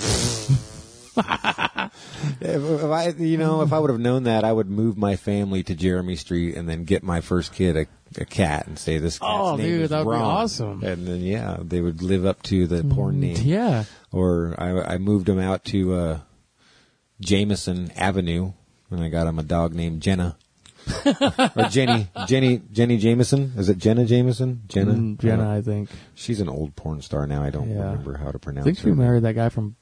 Speaker 2: If, if I, you know, if I would have known that, I would move my family to Jeremy Street and then get my first kid a, a cat and say this cat's
Speaker 3: Oh,
Speaker 2: name
Speaker 3: dude,
Speaker 2: is
Speaker 3: that would be
Speaker 2: Ron.
Speaker 3: awesome.
Speaker 2: And then yeah, they would live up to the porn name.
Speaker 3: Yeah.
Speaker 2: Or I, I moved him out to uh, Jameson Avenue and I got him a dog named Jenna. Or Jenny, Jenny, Jenny Jameson. Is it Jenna Jameson? Jenna,
Speaker 3: Mm, Jenna,
Speaker 2: Uh,
Speaker 3: I think.
Speaker 2: she's an old porn star now. I don't
Speaker 3: Yeah.
Speaker 2: remember how to
Speaker 3: I
Speaker 2: pronounce
Speaker 3: think
Speaker 2: her
Speaker 3: she
Speaker 2: name.
Speaker 3: married that guy from.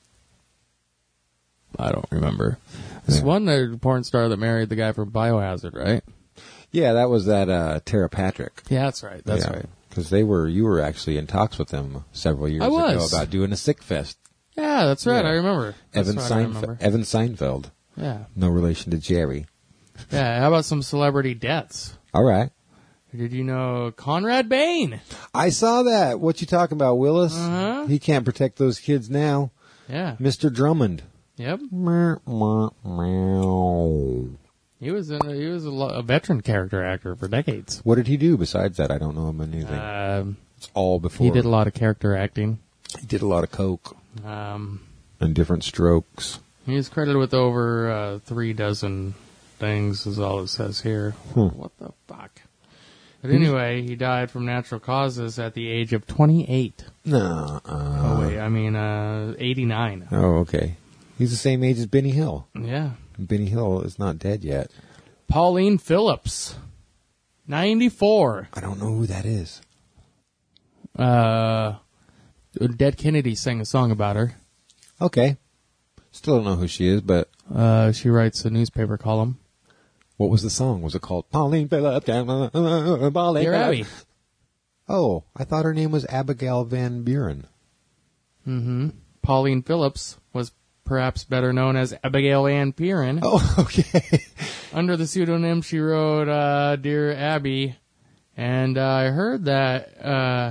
Speaker 3: I don't remember. There's
Speaker 2: Yeah.
Speaker 3: one uh, porn star that married the guy from Biohazard, right?
Speaker 2: Yeah, that was that uh, Tara Patrick.
Speaker 3: Yeah, that's right. That's
Speaker 2: Yeah.
Speaker 3: right.
Speaker 2: Because they were, you were actually in talks with them several years
Speaker 3: I
Speaker 2: ago
Speaker 3: was.
Speaker 2: about doing a sick fest.
Speaker 3: Yeah, that's right.
Speaker 2: Yeah.
Speaker 3: I remember. That's
Speaker 2: Evan,
Speaker 3: right, I
Speaker 2: Seinfe-
Speaker 3: remember.
Speaker 2: Evan Seinfeld,
Speaker 3: Yeah.
Speaker 2: no relation to Jerry.
Speaker 3: Yeah. How about some celebrity deaths?
Speaker 2: All right,
Speaker 3: Did you know Conrad Bain?
Speaker 2: I saw that. What you talking about, Willis?
Speaker 3: Uh-huh.
Speaker 2: He can't protect those kids now.
Speaker 3: Yeah.
Speaker 2: Mister Drummond.
Speaker 3: Yep.
Speaker 2: Meow, meow, meow.
Speaker 3: He was in a, he was a, lo- a veteran character actor for decades.
Speaker 2: What did he do besides that? I don't know him anything.
Speaker 3: Um,
Speaker 2: It's all before.
Speaker 3: he did a lot of character acting.
Speaker 2: He did a lot of coke
Speaker 3: Um,
Speaker 2: and different strokes.
Speaker 3: he is credited with over uh, three dozen things, is all it says here.
Speaker 2: Hmm.
Speaker 3: What the fuck? But anyway, he died from natural causes at the age of twenty-eight.
Speaker 2: No. Uh,
Speaker 3: oh, wait, I mean, uh, eighty-nine.
Speaker 2: Oh, okay. He's the same age as Benny Hill.
Speaker 3: Yeah.
Speaker 2: Benny Hill is not dead yet.
Speaker 3: Pauline Phillips, ninety-four.
Speaker 2: I don't know who that is.
Speaker 3: Uh, Dead Kennedy sang a song about her.
Speaker 2: Okay. Still don't know who she is, but
Speaker 3: Uh, she writes a newspaper column.
Speaker 2: what was the song? Was it called Pauline Phillips? Pauline
Speaker 3: Dear Abby.
Speaker 2: Phillips? Oh, I thought her name was Abigail Van Buren.
Speaker 3: Mm-hmm. Pauline Phillips was perhaps better known as Abigail Ann Piran.
Speaker 2: Oh, okay.
Speaker 3: Under the pseudonym, she wrote uh, Dear Abby. And uh, I heard that... Uh,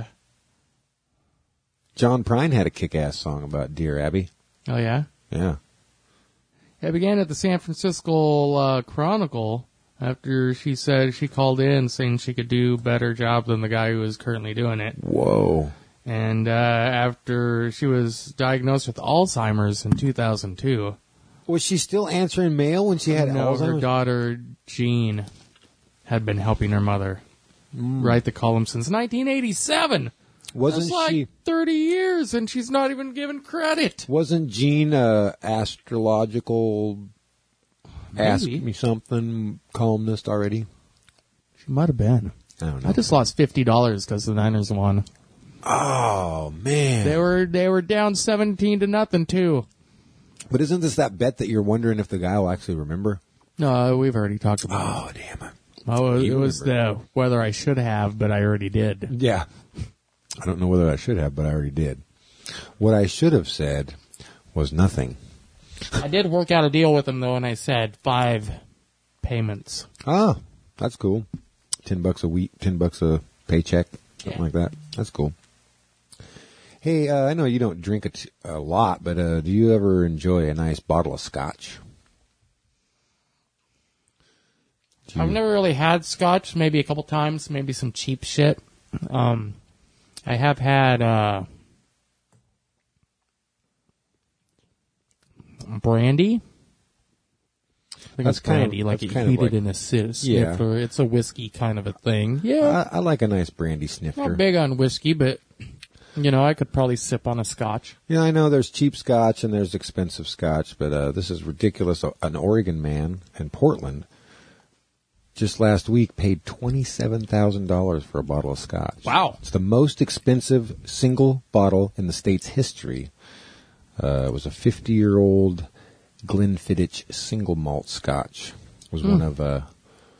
Speaker 2: John Prine had a kick-ass song about Dear Abby.
Speaker 3: oh, yeah?
Speaker 2: Yeah.
Speaker 3: It began at the San Francisco uh, Chronicle after she said she called in saying she could do a better job than the guy who was currently doing it.
Speaker 2: Whoa.
Speaker 3: And uh, after she was diagnosed with Alzheimer's in two thousand two.
Speaker 2: Was she still answering mail when she had
Speaker 3: no, her
Speaker 2: Alzheimer's?
Speaker 3: daughter, Jean, had been helping her mother write the column since nineteen eighty-seven.
Speaker 2: Wasn't
Speaker 3: That's like
Speaker 2: she?
Speaker 3: thirty years, and she's not even given credit.
Speaker 2: Wasn't Jean a astrological ask
Speaker 3: Maybe.
Speaker 2: me something columnist already?
Speaker 3: She might have been.
Speaker 2: I don't know.
Speaker 3: I just lost fifty dollars because the Niners won.
Speaker 2: Oh man.
Speaker 3: They were they were down seventeen to nothing too.
Speaker 2: But isn't this that bet that you're wondering if the guy will actually remember?
Speaker 3: No, we've already talked about
Speaker 2: Oh damn it.
Speaker 3: it. Oh, it
Speaker 2: you
Speaker 3: was
Speaker 2: remember.
Speaker 3: the whether I should have, but I already did.
Speaker 2: Yeah. I don't know whether I should have, but I already did. What I should have said was nothing.
Speaker 3: I did work out a deal with him though, and I said five payments.
Speaker 2: Ah, that's cool. Ten bucks a week, ten bucks a paycheck, something
Speaker 3: Yeah.
Speaker 2: like that. That's cool. Hey, uh, I know you don't drink a, t- a lot, but uh, do you ever enjoy a nice bottle of scotch? Do you-
Speaker 3: I've never really had scotch. Maybe a couple times. Maybe some cheap shit. Um, I have had uh, brandy. I think
Speaker 2: That's
Speaker 3: it's
Speaker 2: kind of-
Speaker 3: brandy, like
Speaker 2: that's
Speaker 3: you
Speaker 2: kind of
Speaker 3: heat
Speaker 2: like-
Speaker 3: it in a si-
Speaker 2: Yeah.
Speaker 3: sniffer. It's a whiskey kind of a thing. Yeah,
Speaker 2: I, I like a nice brandy snifter.
Speaker 3: not big on whiskey, but You know, I could probably sip on a scotch.
Speaker 2: Yeah, I know there's cheap scotch and there's expensive scotch, but uh, this is ridiculous. An Oregon man in Portland just last week paid twenty-seven thousand dollars for a bottle of scotch.
Speaker 3: Wow.
Speaker 2: It's the most expensive single bottle in the state's history. Uh, it was a fifty-year-old Glenfiddich single malt scotch. It was mm. one of uh,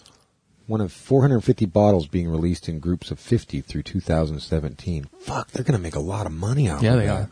Speaker 2: one of four hundred fifty bottles being released in groups of fifty through two thousand seventeen. Fuck, they're going to make a lot of money off
Speaker 3: yeah,
Speaker 2: of
Speaker 3: they
Speaker 2: that.
Speaker 3: are.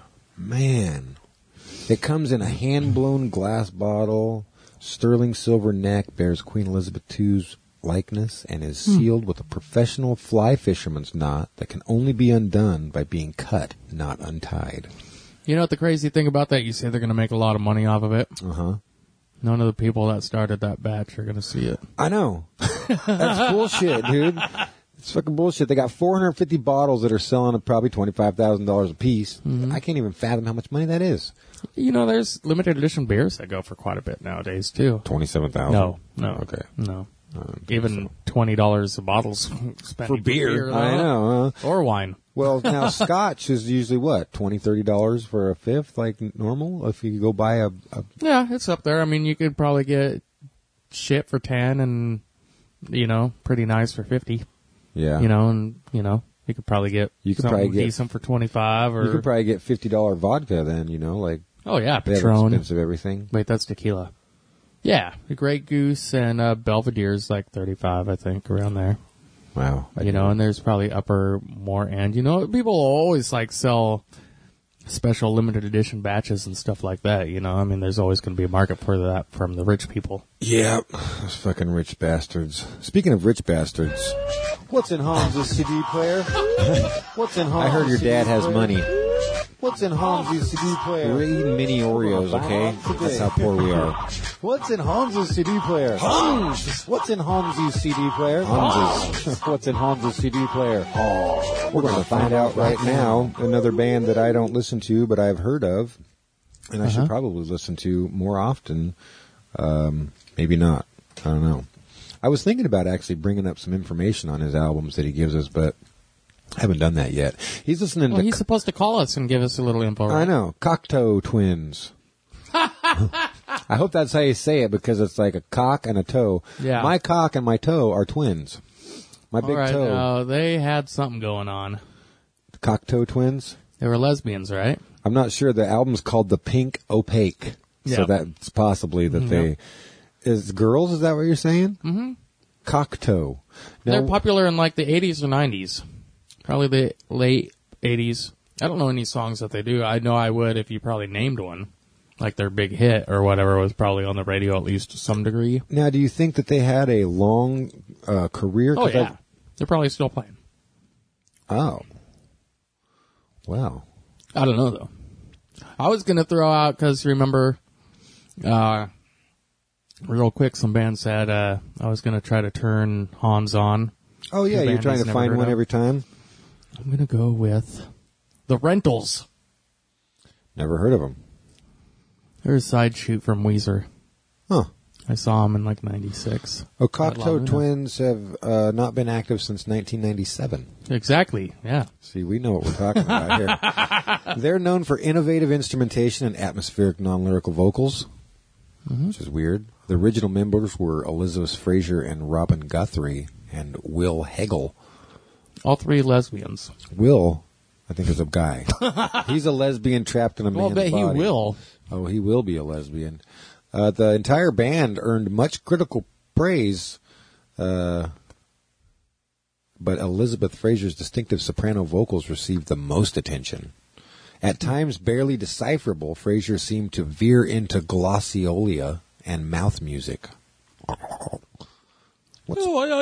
Speaker 2: Man. It comes in a hand-blown glass bottle. Sterling silver neck bears Queen Elizabeth the Second's likeness and is sealed mm. with a professional fly fisherman's knot that can only be undone by being cut, not untied.
Speaker 3: You know what the crazy thing about that? You say they're going to make a lot of money off of it.
Speaker 2: Uh-huh.
Speaker 3: None of the people that started that batch are going to see it.
Speaker 2: I know. That's bullshit, dude. It's fucking bullshit. They got four hundred fifty bottles that are selling at probably twenty-five thousand dollars a piece. Mm-hmm. I can't even fathom how much money that is.
Speaker 3: You know, there's limited edition beers that go for quite a bit nowadays, too.
Speaker 2: twenty-seven thousand dollars?
Speaker 3: No, no.
Speaker 2: Okay.
Speaker 3: No. Even so. twenty dollars a bottle spent
Speaker 2: for beer. beer I know.
Speaker 3: Huh? Or wine.
Speaker 2: Well, now scotch is usually what, twenty dollars, thirty dollars for a fifth, like normal? If you go buy a, a...
Speaker 3: Yeah, it's up there. I mean, you could probably get shit for ten and, you know, pretty nice for fifty.
Speaker 2: Yeah.
Speaker 3: You know, and, you know, you could probably get
Speaker 2: you could
Speaker 3: something
Speaker 2: probably get,
Speaker 3: decent for twenty-five or...
Speaker 2: You could probably get fifty dollars vodka then, you know, like...
Speaker 3: Oh, yeah,
Speaker 2: they
Speaker 3: Patron.
Speaker 2: have expensive everything.
Speaker 3: Wait, that's tequila. Yeah, the Grey Goose and uh, Belvedere's like thirty-five, I think, around there.
Speaker 2: Wow.
Speaker 3: You know, and there's probably upper more end. You know, people always like sell special limited edition batches and stuff like that. You know, I mean, there's always going to be a market for that from the rich people.
Speaker 2: Yeah, those fucking rich bastards. Speaking of rich bastards, what's in Hans' C D player? What's in Hans' I heard your dad has money. What's in Hans' C D player? We're eating mini Oreos, okay? That's how poor we are. What's in Hans' C D player? Hans! What's in Hans' C D player? Hans' What's in Hans' C D player? Oh, we're going to find out right now. Another band that I don't listen to, but I've heard of, and I uh-huh. should probably listen to more often. Um, maybe not. I don't know. I was thinking about actually bringing up some information on his albums that he gives us, but I haven't done that yet. He's listening
Speaker 3: well,
Speaker 2: to...
Speaker 3: he's supposed to call us and give us a little info. Right?
Speaker 2: I know. Cocteau Twins. I hope that's how you say it, because it's like a cock and a toe.
Speaker 3: Yeah.
Speaker 2: My cock and my toe are twins. My big
Speaker 3: All right,
Speaker 2: toe.
Speaker 3: Now, they had something going on.
Speaker 2: Cocteau Twins?
Speaker 3: They were lesbians, right?
Speaker 6: I'm not sure. The album's called The Pink Opaque.
Speaker 3: Yeah.
Speaker 6: So that's possibly that
Speaker 3: Mm-hmm.
Speaker 6: they... Is girls, is that what you're saying?
Speaker 3: Mm-hmm.
Speaker 6: Cocteau. Now,
Speaker 3: They're popular in like the eighties or nineties. Probably the late eighties. I don't know any songs that they do. I know I would if you probably named one. Like their big hit or whatever was probably on the radio at least to some degree.
Speaker 6: Now, do you think that they had a long uh, career?
Speaker 3: Oh,
Speaker 6: 'Cause
Speaker 3: yeah.
Speaker 6: I've-
Speaker 3: They're probably still playing.
Speaker 6: Oh. Wow.
Speaker 3: I don't know, though. I was going to throw out, because remember, uh, real quick, some bands said uh, I was going to try to turn Hans on.
Speaker 6: Oh, yeah,
Speaker 3: The
Speaker 6: you're
Speaker 3: band
Speaker 6: trying
Speaker 3: he's
Speaker 6: to
Speaker 3: never
Speaker 6: find
Speaker 3: heard
Speaker 6: one
Speaker 3: of.
Speaker 6: every time?
Speaker 3: I'm going to go with The Rentals.
Speaker 6: Never heard of them.
Speaker 3: They're a side shoot from Weezer.
Speaker 6: Huh.
Speaker 3: I saw them in like ninety-six.
Speaker 6: Oh,
Speaker 3: Not long
Speaker 6: Cocteau
Speaker 3: enough.
Speaker 6: Twins have uh, not been active since nineteen ninety-seven.
Speaker 3: Exactly, yeah.
Speaker 6: See, we know what we're talking about here. They're known for innovative instrumentation and atmospheric non-lyrical vocals,
Speaker 3: Mm-hmm.
Speaker 6: which is weird. The original members were Elizabeth Fraser and Robin Guthrie and Will Hegel.
Speaker 3: All three lesbians.
Speaker 6: Will, I think, is a guy. He's a lesbian trapped in a
Speaker 3: Well,
Speaker 6: man's
Speaker 3: I bet he
Speaker 6: body.
Speaker 3: will.
Speaker 6: Oh, he will be a lesbian. Uh, the entire band earned much critical praise, uh, but Elizabeth Fraser's distinctive soprano vocals received the most attention. At times barely decipherable, Fraser seemed to veer into glossolalia and mouth music. What's,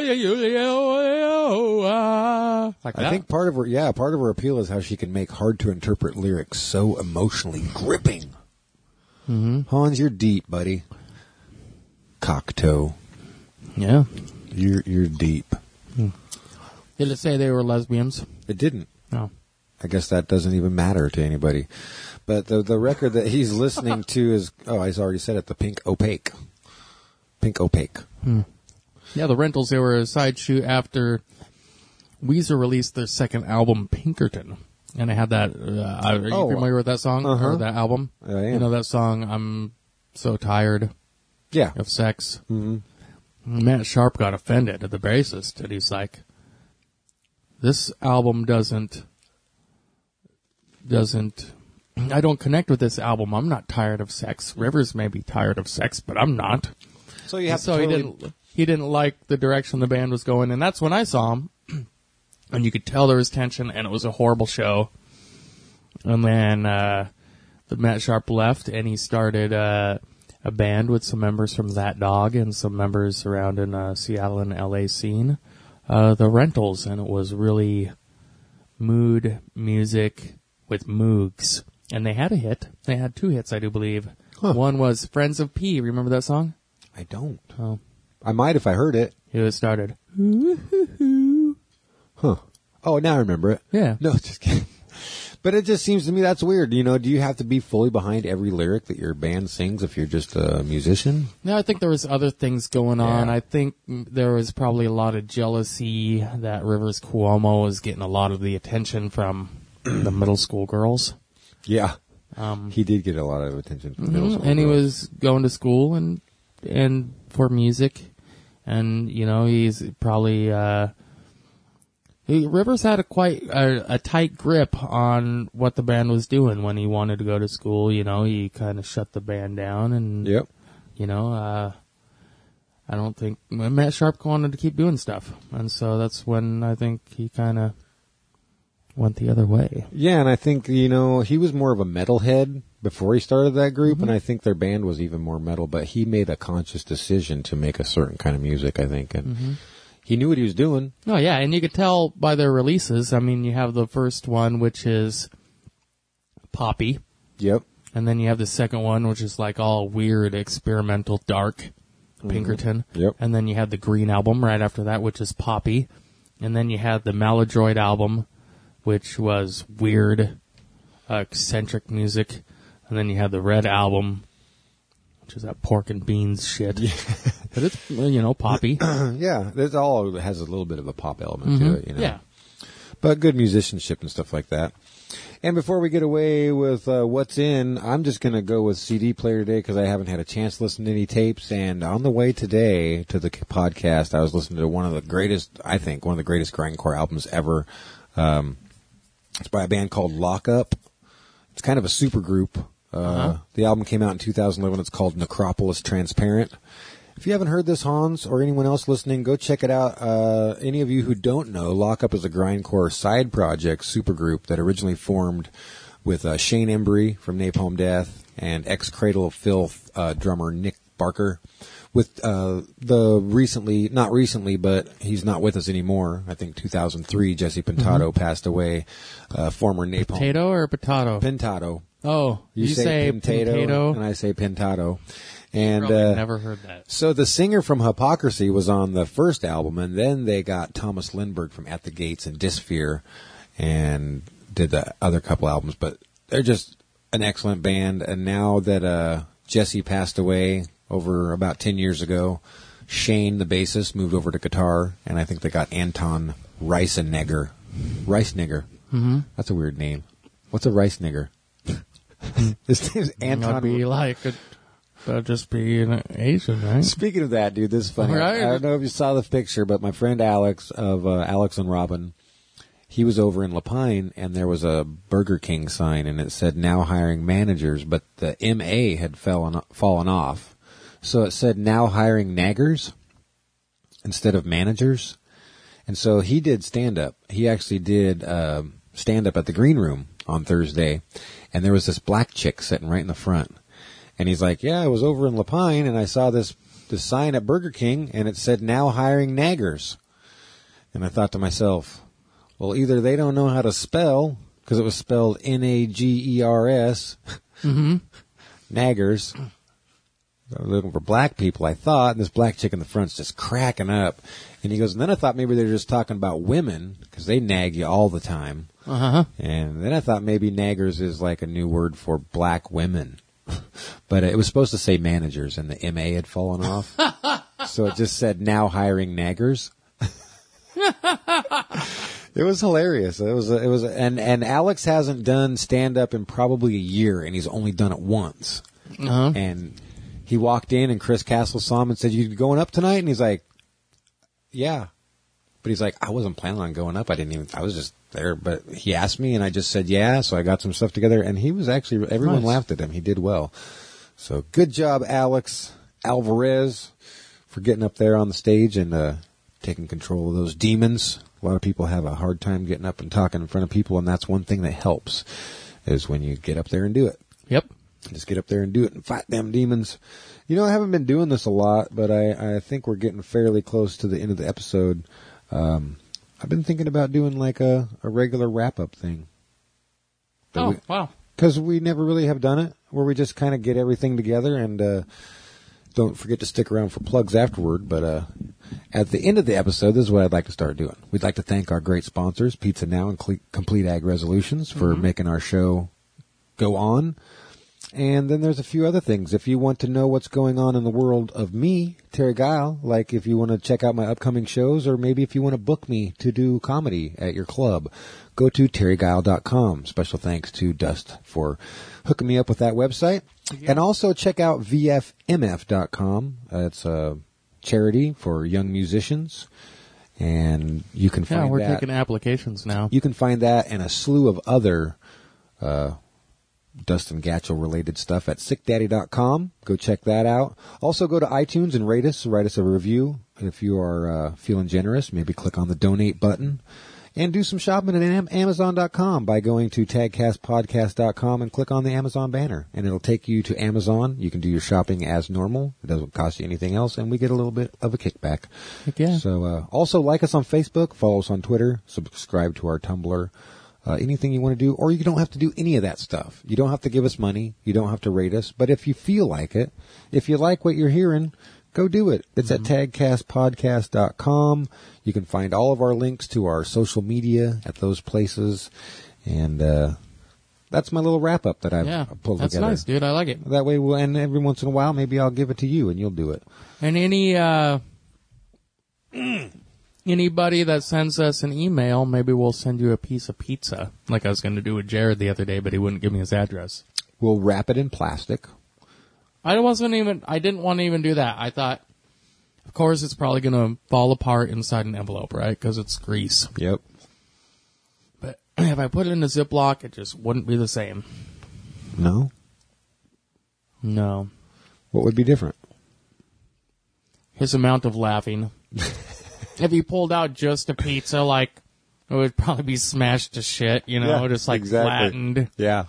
Speaker 3: Like
Speaker 6: I
Speaker 3: that?
Speaker 6: think part of her, yeah, part of her appeal is how she can make hard-to-interpret lyrics so emotionally gripping.
Speaker 3: Mm-hmm.
Speaker 6: Hans, you're deep, buddy. Cocteau.
Speaker 3: Yeah.
Speaker 6: You're you're deep.
Speaker 3: Did it say they were lesbians?
Speaker 6: It didn't.
Speaker 3: No.
Speaker 6: I guess that doesn't even matter to anybody. But the the record that he's listening to is, oh, I already said it, the Pink Opaque. Pink Opaque.
Speaker 3: Hmm. Yeah, the Rentals, they were a side shoot after Weezer released their second album, Pinkerton. and it had that. Uh, are you
Speaker 6: Oh,
Speaker 3: familiar with that song
Speaker 6: uh-huh.
Speaker 3: or that album?
Speaker 6: I am.
Speaker 3: You know that song. I'm so tired
Speaker 6: Yeah.
Speaker 3: of sex.
Speaker 6: Mm-hmm.
Speaker 3: Matt Sharp got offended at the bassist, and he's like, "This album doesn't doesn't." I don't connect with this album. I'm not tired of sex. Rivers may be tired of sex, but I'm not.
Speaker 6: So you have
Speaker 3: so
Speaker 6: to
Speaker 3: he
Speaker 6: totally-
Speaker 3: didn't he didn't like the direction the band was going, and that's when I saw him, and you could tell there was tension, and it was a horrible show. And then uh, the Matt Sharp left, and he started uh, a band with some members from That Dog and some members around in uh, Seattle and L A scene, uh, the Rentals, and it was really mood music with Moogs. And they had a hit. They had two hits, I do believe.
Speaker 6: Huh.
Speaker 3: One was Friends of P. Remember that song?
Speaker 6: I don't.
Speaker 3: Oh.
Speaker 6: I might if I heard it.
Speaker 3: It started.
Speaker 6: Huh. Oh, now I remember it.
Speaker 3: Yeah.
Speaker 6: No, just kidding. But it just seems to me that's weird. You know, do you have to be fully behind every lyric that your band sings if you're just a musician?
Speaker 3: No, I think there was other things going on.
Speaker 6: Yeah.
Speaker 3: I think there was probably a lot of jealousy that Rivers Cuomo was getting a lot of the attention from the middle school girls.
Speaker 6: Yeah.
Speaker 3: Um,
Speaker 6: He did get a lot of attention from middle
Speaker 3: Mhm,
Speaker 6: school
Speaker 3: and he
Speaker 6: girls.
Speaker 3: was going to school and and for music, and you know he's probably uh, he, Rivers had a quite a, a tight grip on what the band was doing when he wanted to go to school. You know, he kind of shut the band down, and
Speaker 6: Yep.
Speaker 3: you know, uh, I don't think Matt Sharp wanted to keep doing stuff, and so that's when I think he kind of went the other way.
Speaker 6: Yeah, and I think, you know, he was more of a metalhead before he started that group,
Speaker 3: Mm-hmm.
Speaker 6: and I think their band was even more metal, but he made a conscious decision to make a certain kind of music, I think, and
Speaker 3: Mm-hmm.
Speaker 6: he knew what he was doing.
Speaker 3: Oh yeah, and you could tell by their releases. I mean, you have the first one, which is poppy,
Speaker 6: Yep.
Speaker 3: and then you have the second one, which is like all weird, experimental, dark, Pinkerton.
Speaker 6: Yep.
Speaker 3: And then you had the Green album right after that, which is poppy, and then you had the Maladroit album, which was weird, uh, eccentric music, and then you had the Red album, which is that pork and beans shit. But it's, you know, poppy.
Speaker 6: Yeah, there's all has a little bit of a pop element to it, you know.
Speaker 3: Yeah.
Speaker 6: But good musicianship and stuff like that. And before we get away with uh, what's in, I'm just going to go with C D player today because I haven't had a chance to listen to any tapes. And on the way today to the podcast, I was listening to one of the greatest, I think, one of the greatest grindcore albums ever. Um, it's by a band called Lock Up. It's kind of a super group. Uh,
Speaker 3: Uh-huh.
Speaker 6: The album came out in two thousand eleven. It's called Necropolis Transparent. If you haven't heard this, Hans, or anyone else listening, go check it out. Uh, any of you who don't know, Lock Up is a grindcore side project supergroup that originally formed with uh, Shane Embry from Napalm Death and ex-Cradle of Filth uh, drummer Nick Barker. With uh, the recently, not recently, but he's not with us anymore. I think two thousand three, Jesse Pintado passed away, uh, former Napalm.
Speaker 3: Potato or potato?
Speaker 6: Pintado.
Speaker 3: Oh,
Speaker 6: You, say, potato,
Speaker 3: potato.
Speaker 6: and I say Pintado. And
Speaker 3: Probably
Speaker 6: uh,
Speaker 3: never heard that.
Speaker 6: so the singer from Hypocrisy was on the first album, and then they got Thomas Lindbergh from At the Gates and Dysphere and did the other couple albums. But they're just an excellent band. And now that uh, Jesse passed away over about ten years ago, Shane, the bassist, moved over to guitar, and I think they got Anton Reisenegger. Reisenegger. Mm-hmm. That's a weird name. What's a Reisenegger? His name's Anton.
Speaker 3: That'd be like a, that'd just be an Asian, right?
Speaker 6: Speaking of that, dude, this is funny.
Speaker 3: Right.
Speaker 6: I don't know if you saw the picture, but my friend Alex of uh, Alex and Robin, he was over in Lapine, and there was a Burger King sign, and it said now hiring managers, but the M A had fallen fallen off, so it said now hiring naggers instead of managers. And so he did stand up. He actually did uh, stand up at the Green Room on Thursday, and there was this black chick sitting right in the front. And he's like, yeah, I was over in Lapine, and I saw this, this sign at Burger King, and it said, now hiring naggers. And I thought to myself, well, either they don't know how to spell, because it was spelled N A G E R S,
Speaker 3: Mm-hmm.
Speaker 6: naggers. I was looking for black people, I thought, and this black chick in the front's just cracking up. And he goes, and then I thought maybe they're just talking about women, because they nag you all the time.
Speaker 3: Uh-huh.
Speaker 6: And then I thought maybe naggers is like a new word for black women. But it was supposed to say managers, and the M A had fallen off. So it just said now hiring naggers. It was hilarious. It was, it was, and, and Alex hasn't done stand up in probably a year, and he's only done it once.
Speaker 3: Uh-huh.
Speaker 6: And he walked in, and Chris Castle saw him and said, "You going up tonight?" And he's like, "Yeah." But he's like, "I wasn't planning on going up. I didn't even, I was just there." But he asked me, and I just said, "Yeah." So I got some stuff together, and he was actually, everyone
Speaker 3: Nice.
Speaker 6: laughed at him. He did well. So good job, Alex Alvarez, for getting up there on the stage and uh, taking control of those demons. A lot of people have a hard time getting up and talking in front of people, and that's one thing that helps, is when you get up there and do it.
Speaker 3: Yep.
Speaker 6: Just get up there and do it and fight them demons. You know, I haven't been doing this a lot, but I, I think we're getting fairly close to the end of the episode. Um, I've been thinking about doing like a, a regular wrap-up thing.
Speaker 3: Oh,
Speaker 6: we,
Speaker 3: wow.
Speaker 6: Because we never really have done it, where we just kind of get everything together and uh, don't forget to stick around for plugs afterward. But uh, at the end of the episode, this is what I'd like to start doing. We'd like to thank our great sponsors, Pizza Now and Cle- Complete Ag Resolutions, for
Speaker 3: Mm-hmm.
Speaker 6: making our show go on. And then there's a few other things. If you want to know what's going on in the world of me, Terry Guile, like if you want to check out my upcoming shows, or maybe if you want to book me to do comedy at your club, go to terry guile dot com. Special thanks to Dust for hooking me up with that website. Yeah. And also check out v f m f dot com. Uh, it's a charity for young musicians. And you can find
Speaker 3: Yeah, we're
Speaker 6: that.
Speaker 3: taking applications now.
Speaker 6: You can find that and a slew of other uh Dustin Gatchell related stuff at sick daddy dot com. Go check that out. Also go to iTunes and rate us, write us a review. If you are uh, feeling generous, maybe click on the donate button. And do some shopping at am- amazon dot com by going to tagcast podcast dot com and click on the Amazon banner. And it'll take you to Amazon. You can do your shopping as normal. It doesn't cost you anything else, and we get a little bit of a kickback.
Speaker 3: Heck yeah.
Speaker 6: So uh, also like us on Facebook, follow us on Twitter, subscribe to our Tumblr. Uh, anything you want to do, or you don't have to do any of that stuff. You don't have to give us money. You don't have to rate us. But if you feel like it, if you like what you're hearing, go do it. It's mm-hmm. at tagcast podcast dot com. You can find all of our links to our social media at those places. And uh, that's my little wrap-up that I've
Speaker 3: yeah,
Speaker 6: pulled
Speaker 3: that's
Speaker 6: together.
Speaker 3: That's nice, dude. I like it.
Speaker 6: That way, we'll, and every once in a while, maybe I'll give it to you, and you'll do it.
Speaker 3: And any... Uh Anybody that sends us an email, maybe we'll send you a piece of pizza, like I was going to do with Jared the other day, but he wouldn't give me his address.
Speaker 6: We'll wrap it in plastic.
Speaker 3: I wasn't even, I didn't want to even do that. I thought, of course, it's probably going to fall apart inside an envelope, right? Because it's grease.
Speaker 6: Yep.
Speaker 3: But if I put it in a Ziploc, it just wouldn't be the same.
Speaker 6: No?
Speaker 3: No.
Speaker 6: What would be different?
Speaker 3: His amount of laughing. If he pulled out just a pizza, like, it would probably be smashed to shit, you know,
Speaker 6: Yeah,
Speaker 3: just like
Speaker 6: exactly.
Speaker 3: flattened.
Speaker 6: Yeah.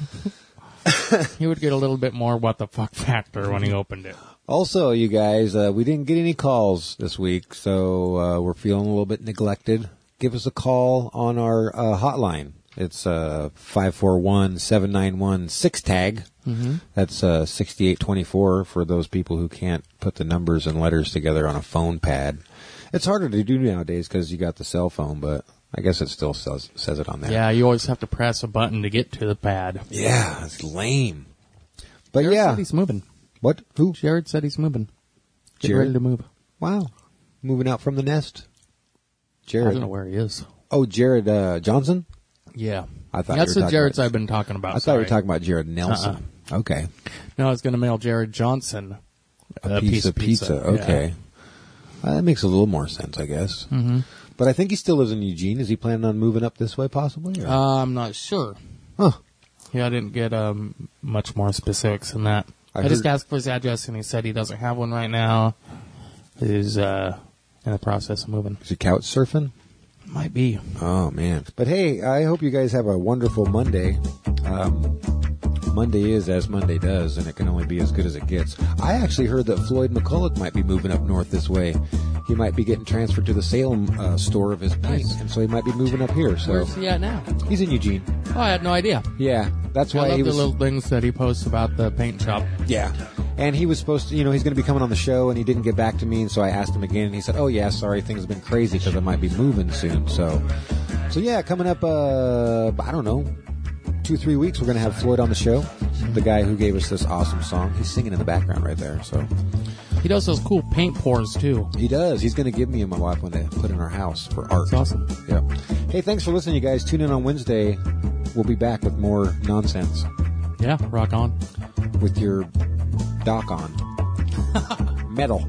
Speaker 3: He would get a little bit more what the fuck factor when he opened it.
Speaker 6: Also, you guys, uh, we didn't get any calls this week, so uh, we're feeling a little bit neglected. Give us a call on our uh, hotline. It's uh, five four one, seven nine one, six tag.
Speaker 3: Mm-hmm.
Speaker 6: That's uh, sixty-eight twenty-four for those people who can't put the numbers and letters together on a phone pad. It's harder to do nowadays because you got the cell phone, but I guess it still says, says it on there.
Speaker 3: Yeah, you always have to press a button to get to the pad.
Speaker 6: Yeah, it's lame. But
Speaker 3: Jared
Speaker 6: yeah.
Speaker 3: said he's moving.
Speaker 6: What? Who?
Speaker 3: Jared said he's moving. Get
Speaker 6: Jared?
Speaker 3: ready to move.
Speaker 6: Wow. Moving out from the nest.
Speaker 3: I
Speaker 6: Jared.
Speaker 3: don't know where he is.
Speaker 6: Oh, Jared uh, Johnson?
Speaker 3: Yeah.
Speaker 6: I thought
Speaker 3: That's
Speaker 6: you were
Speaker 3: the
Speaker 6: talking
Speaker 3: Jared's
Speaker 6: about-
Speaker 3: I've been talking about.
Speaker 6: I thought
Speaker 3: sorry.
Speaker 6: you were talking about Jared Nelson. Okay.
Speaker 3: No, I was going to mail Jared Johnson
Speaker 6: A, piece, of pizza. Okay. Uh, that makes a little more sense, I guess.
Speaker 3: Mm-hmm.
Speaker 6: But I think he still lives in Eugene. Is he planning on moving up this way, possibly? or-
Speaker 3: Uh, I'm not sure.
Speaker 6: huh.
Speaker 3: Yeah, I didn't get um, much more specifics than that.
Speaker 6: I
Speaker 3: I, just
Speaker 6: heard-
Speaker 3: asked for his address, and he said he doesn't have one right now. He's uh, in the process of moving.
Speaker 6: Is he couch surfing?
Speaker 3: Might be.
Speaker 6: Oh, man. But hey, I hope you guys have a wonderful Monday. Um, Monday is as Monday does, and it can only be as good as it gets. I actually heard that Floyd McCulloch might be moving up north this way. He might be getting transferred to the Salem uh, store of his paint,
Speaker 3: Nice.
Speaker 6: and so he might be moving up here. So
Speaker 3: Where's he at now?
Speaker 6: he's in Eugene.
Speaker 3: Oh, I had no idea.
Speaker 6: Yeah, that's
Speaker 3: I
Speaker 6: why
Speaker 3: love
Speaker 6: he
Speaker 3: the
Speaker 6: was.
Speaker 3: little things that he posts about the paint shop.
Speaker 6: Yeah. And he was supposed to, you know, he's going to be coming on the show, and he didn't get back to me, and so I asked him again, and he said, oh, yeah, sorry, things have been crazy because I might be moving soon. So, so yeah, coming up, uh, I don't know, two, three weeks, we're going to have Floyd on the show, the guy who gave us this awesome song. He's singing in the background right there. So,
Speaker 3: He does those cool paint pours, too.
Speaker 6: He does. He's going to give me and my wife one to put in our house for art.
Speaker 3: That's awesome.
Speaker 6: Yep. Hey, thanks for listening, you guys. Tune in on Wednesday. We'll be back with more nonsense.
Speaker 3: Yeah, rock on.
Speaker 6: With your dock on. Metal.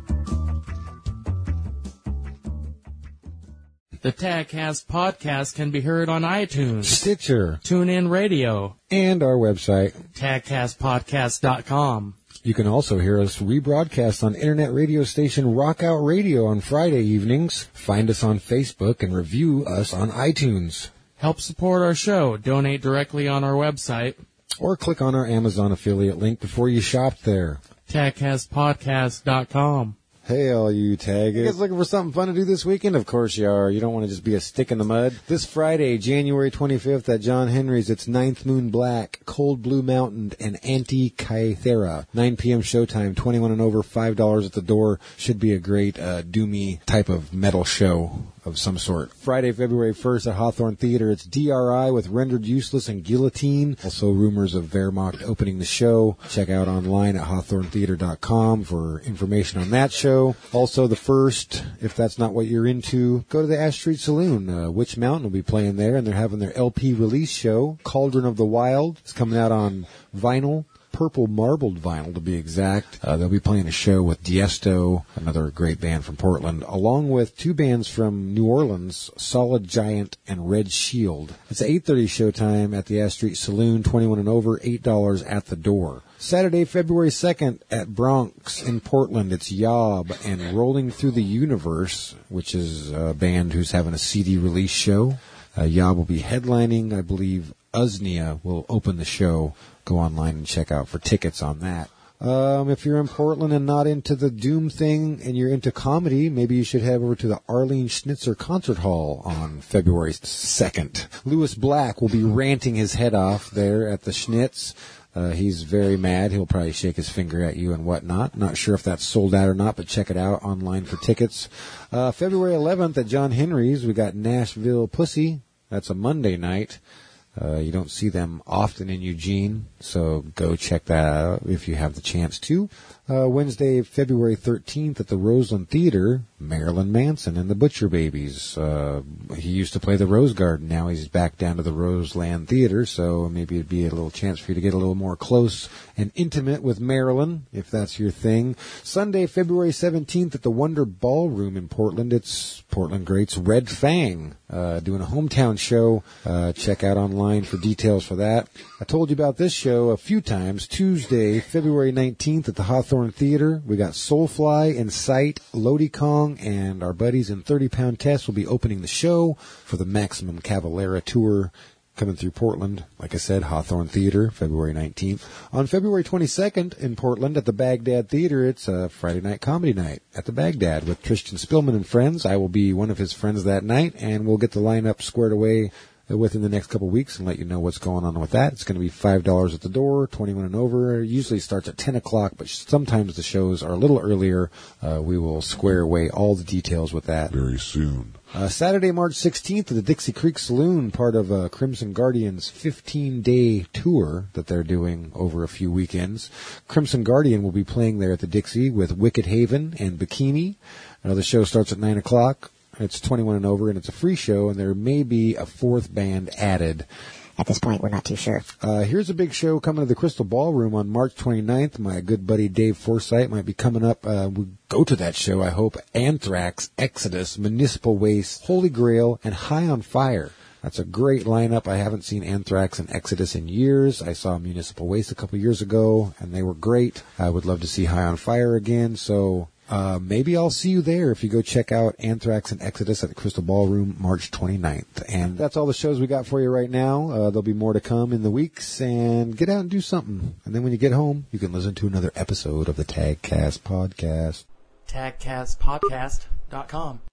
Speaker 3: The TagCast podcast can be heard on iTunes,
Speaker 6: Stitcher,
Speaker 3: TuneIn Radio,
Speaker 6: and our website,
Speaker 3: tag cast podcast dot com.
Speaker 6: You can also hear us rebroadcast on internet radio station Rockout Radio on Friday evenings. Find us on Facebook and review us on iTunes.
Speaker 3: Help support our show. Donate directly on our website.
Speaker 6: Or click on our Amazon affiliate link before you shop there.
Speaker 3: tag cast podcast dot com.
Speaker 6: Hey, all you taggers. You guys looking for something fun to do this weekend? Of course you are. You don't want to just be a stick in the mud. This Friday, January twenty-fifth at John Henry's, it's Ninth Moon Black, Cold Blue Mountain, and Anti-Kythera. nine p.m. showtime, twenty-one and over, five dollars at the door. Should be a great uh, doomy type of metal show of some sort. Friday, February first at Hawthorne Theater, it's D R I with Rendered Useless and Guillotine. Also rumors of Wehrmacht opening the show. Check out online at hawthorne theater dot com for information on that show. Also the first, if that's not what you're into, go to the Ash Street Saloon. Uh, Witch Mountain will be playing there, and they're having their L P release show. Cauldron of the Wild is coming out on vinyl. Purple marbled vinyl to be exact. Uh, they'll be playing a show with Diesto, another great band from Portland, along with two bands from New Orleans, Solid Giant and Red Shield. It's eight thirty showtime at the Ash Street Saloon, twenty-one and over, eight dollars at the door. Saturday, February second at Bronx in Portland, it's Yob and Rolling Through the Universe, which is a band who's having a C D release show. Uh, Yob will be headlining. I believe Usnia will open the show. Go online and check out for tickets on that. Um, if you're in Portland and not into the Doom thing and you're into comedy, maybe you should head over to the Arlene Schnitzer Concert Hall on February second. Lewis Black will be ranting his head off there at the Schnitz. Uh, he's very mad. He'll probably shake his finger at you and whatnot. Not sure if that's sold out or not, but check it out online for tickets. Uh, February eleventh at John Henry's, we got Nashville Pussy. That's a Monday night. Uh, you don't see them often in Eugene, so go check that out if you have the chance to. Uh, Wednesday, February thirteenth at the Roseland Theater, Marilyn Manson and the Butcher Babies. Uh, he used to play the Rose Garden. Now he's back down to the Roseland Theater, so maybe it'd be a little chance for you to get a little more close and intimate with Marilyn, if that's your thing. Sunday, February seventeenth at the Wonder Ballroom in Portland. It's Portland greats Red Fang, uh, doing a hometown show. Uh, check out online for details for that. I told you about this show a few times. Tuesday, February nineteenth at the Hawthorne Theater. We got Soulfly, Incite, Lodi Kong, and our buddies in thirty pound Test will be opening the show for the Maximum Cavalera tour coming through Portland. Like I said, Hawthorne Theater, February nineteenth. On February twenty-second in Portland at the Baghdad Theater, it's a Friday night comedy night at the Baghdad with Tristan Spillman and friends. I will be one of his friends that night, and we'll get the lineup squared away within the next couple of weeks and let you know what's going on with that. It's going to be five dollars at the door, twenty-one and over. It usually starts at ten o'clock, but sometimes the shows are a little earlier. Uh, we will square away all the details with that
Speaker 8: very soon.
Speaker 6: Uh, Saturday, March sixteenth at the Dixie Creek Saloon, part of uh, Crimson Guardian's fifteen-day tour that they're doing over a few weekends. Crimson Guardian will be playing there at the Dixie with Wicked Haven and Bikini. Uh, the show starts at nine o'clock. It's twenty-one and over, and it's a free show, and there may be a fourth band added.
Speaker 9: At this point, we're not too sure.
Speaker 6: Uh, here's a big show coming to the Crystal Ballroom on March twenty-ninth. My good buddy Dave Forsythe might be coming up. Uh, we go to that show, I hope. Anthrax, Exodus, Municipal Waste, Holy Grail, and High on Fire. That's a great lineup. I haven't seen Anthrax and Exodus in years. I saw Municipal Waste a couple years ago, and they were great. I would love to see High on Fire again, so uh, maybe I'll see you there if you go check out Anthrax and Exodus at the Crystal Ballroom March twenty-ninth. And that's all the shows we got for you right now. Uh, there'll be more to come in the weeks, and get out and do something. And then when you get home, you can listen to another episode of the TagCast Podcast.
Speaker 3: tag cast podcast dot com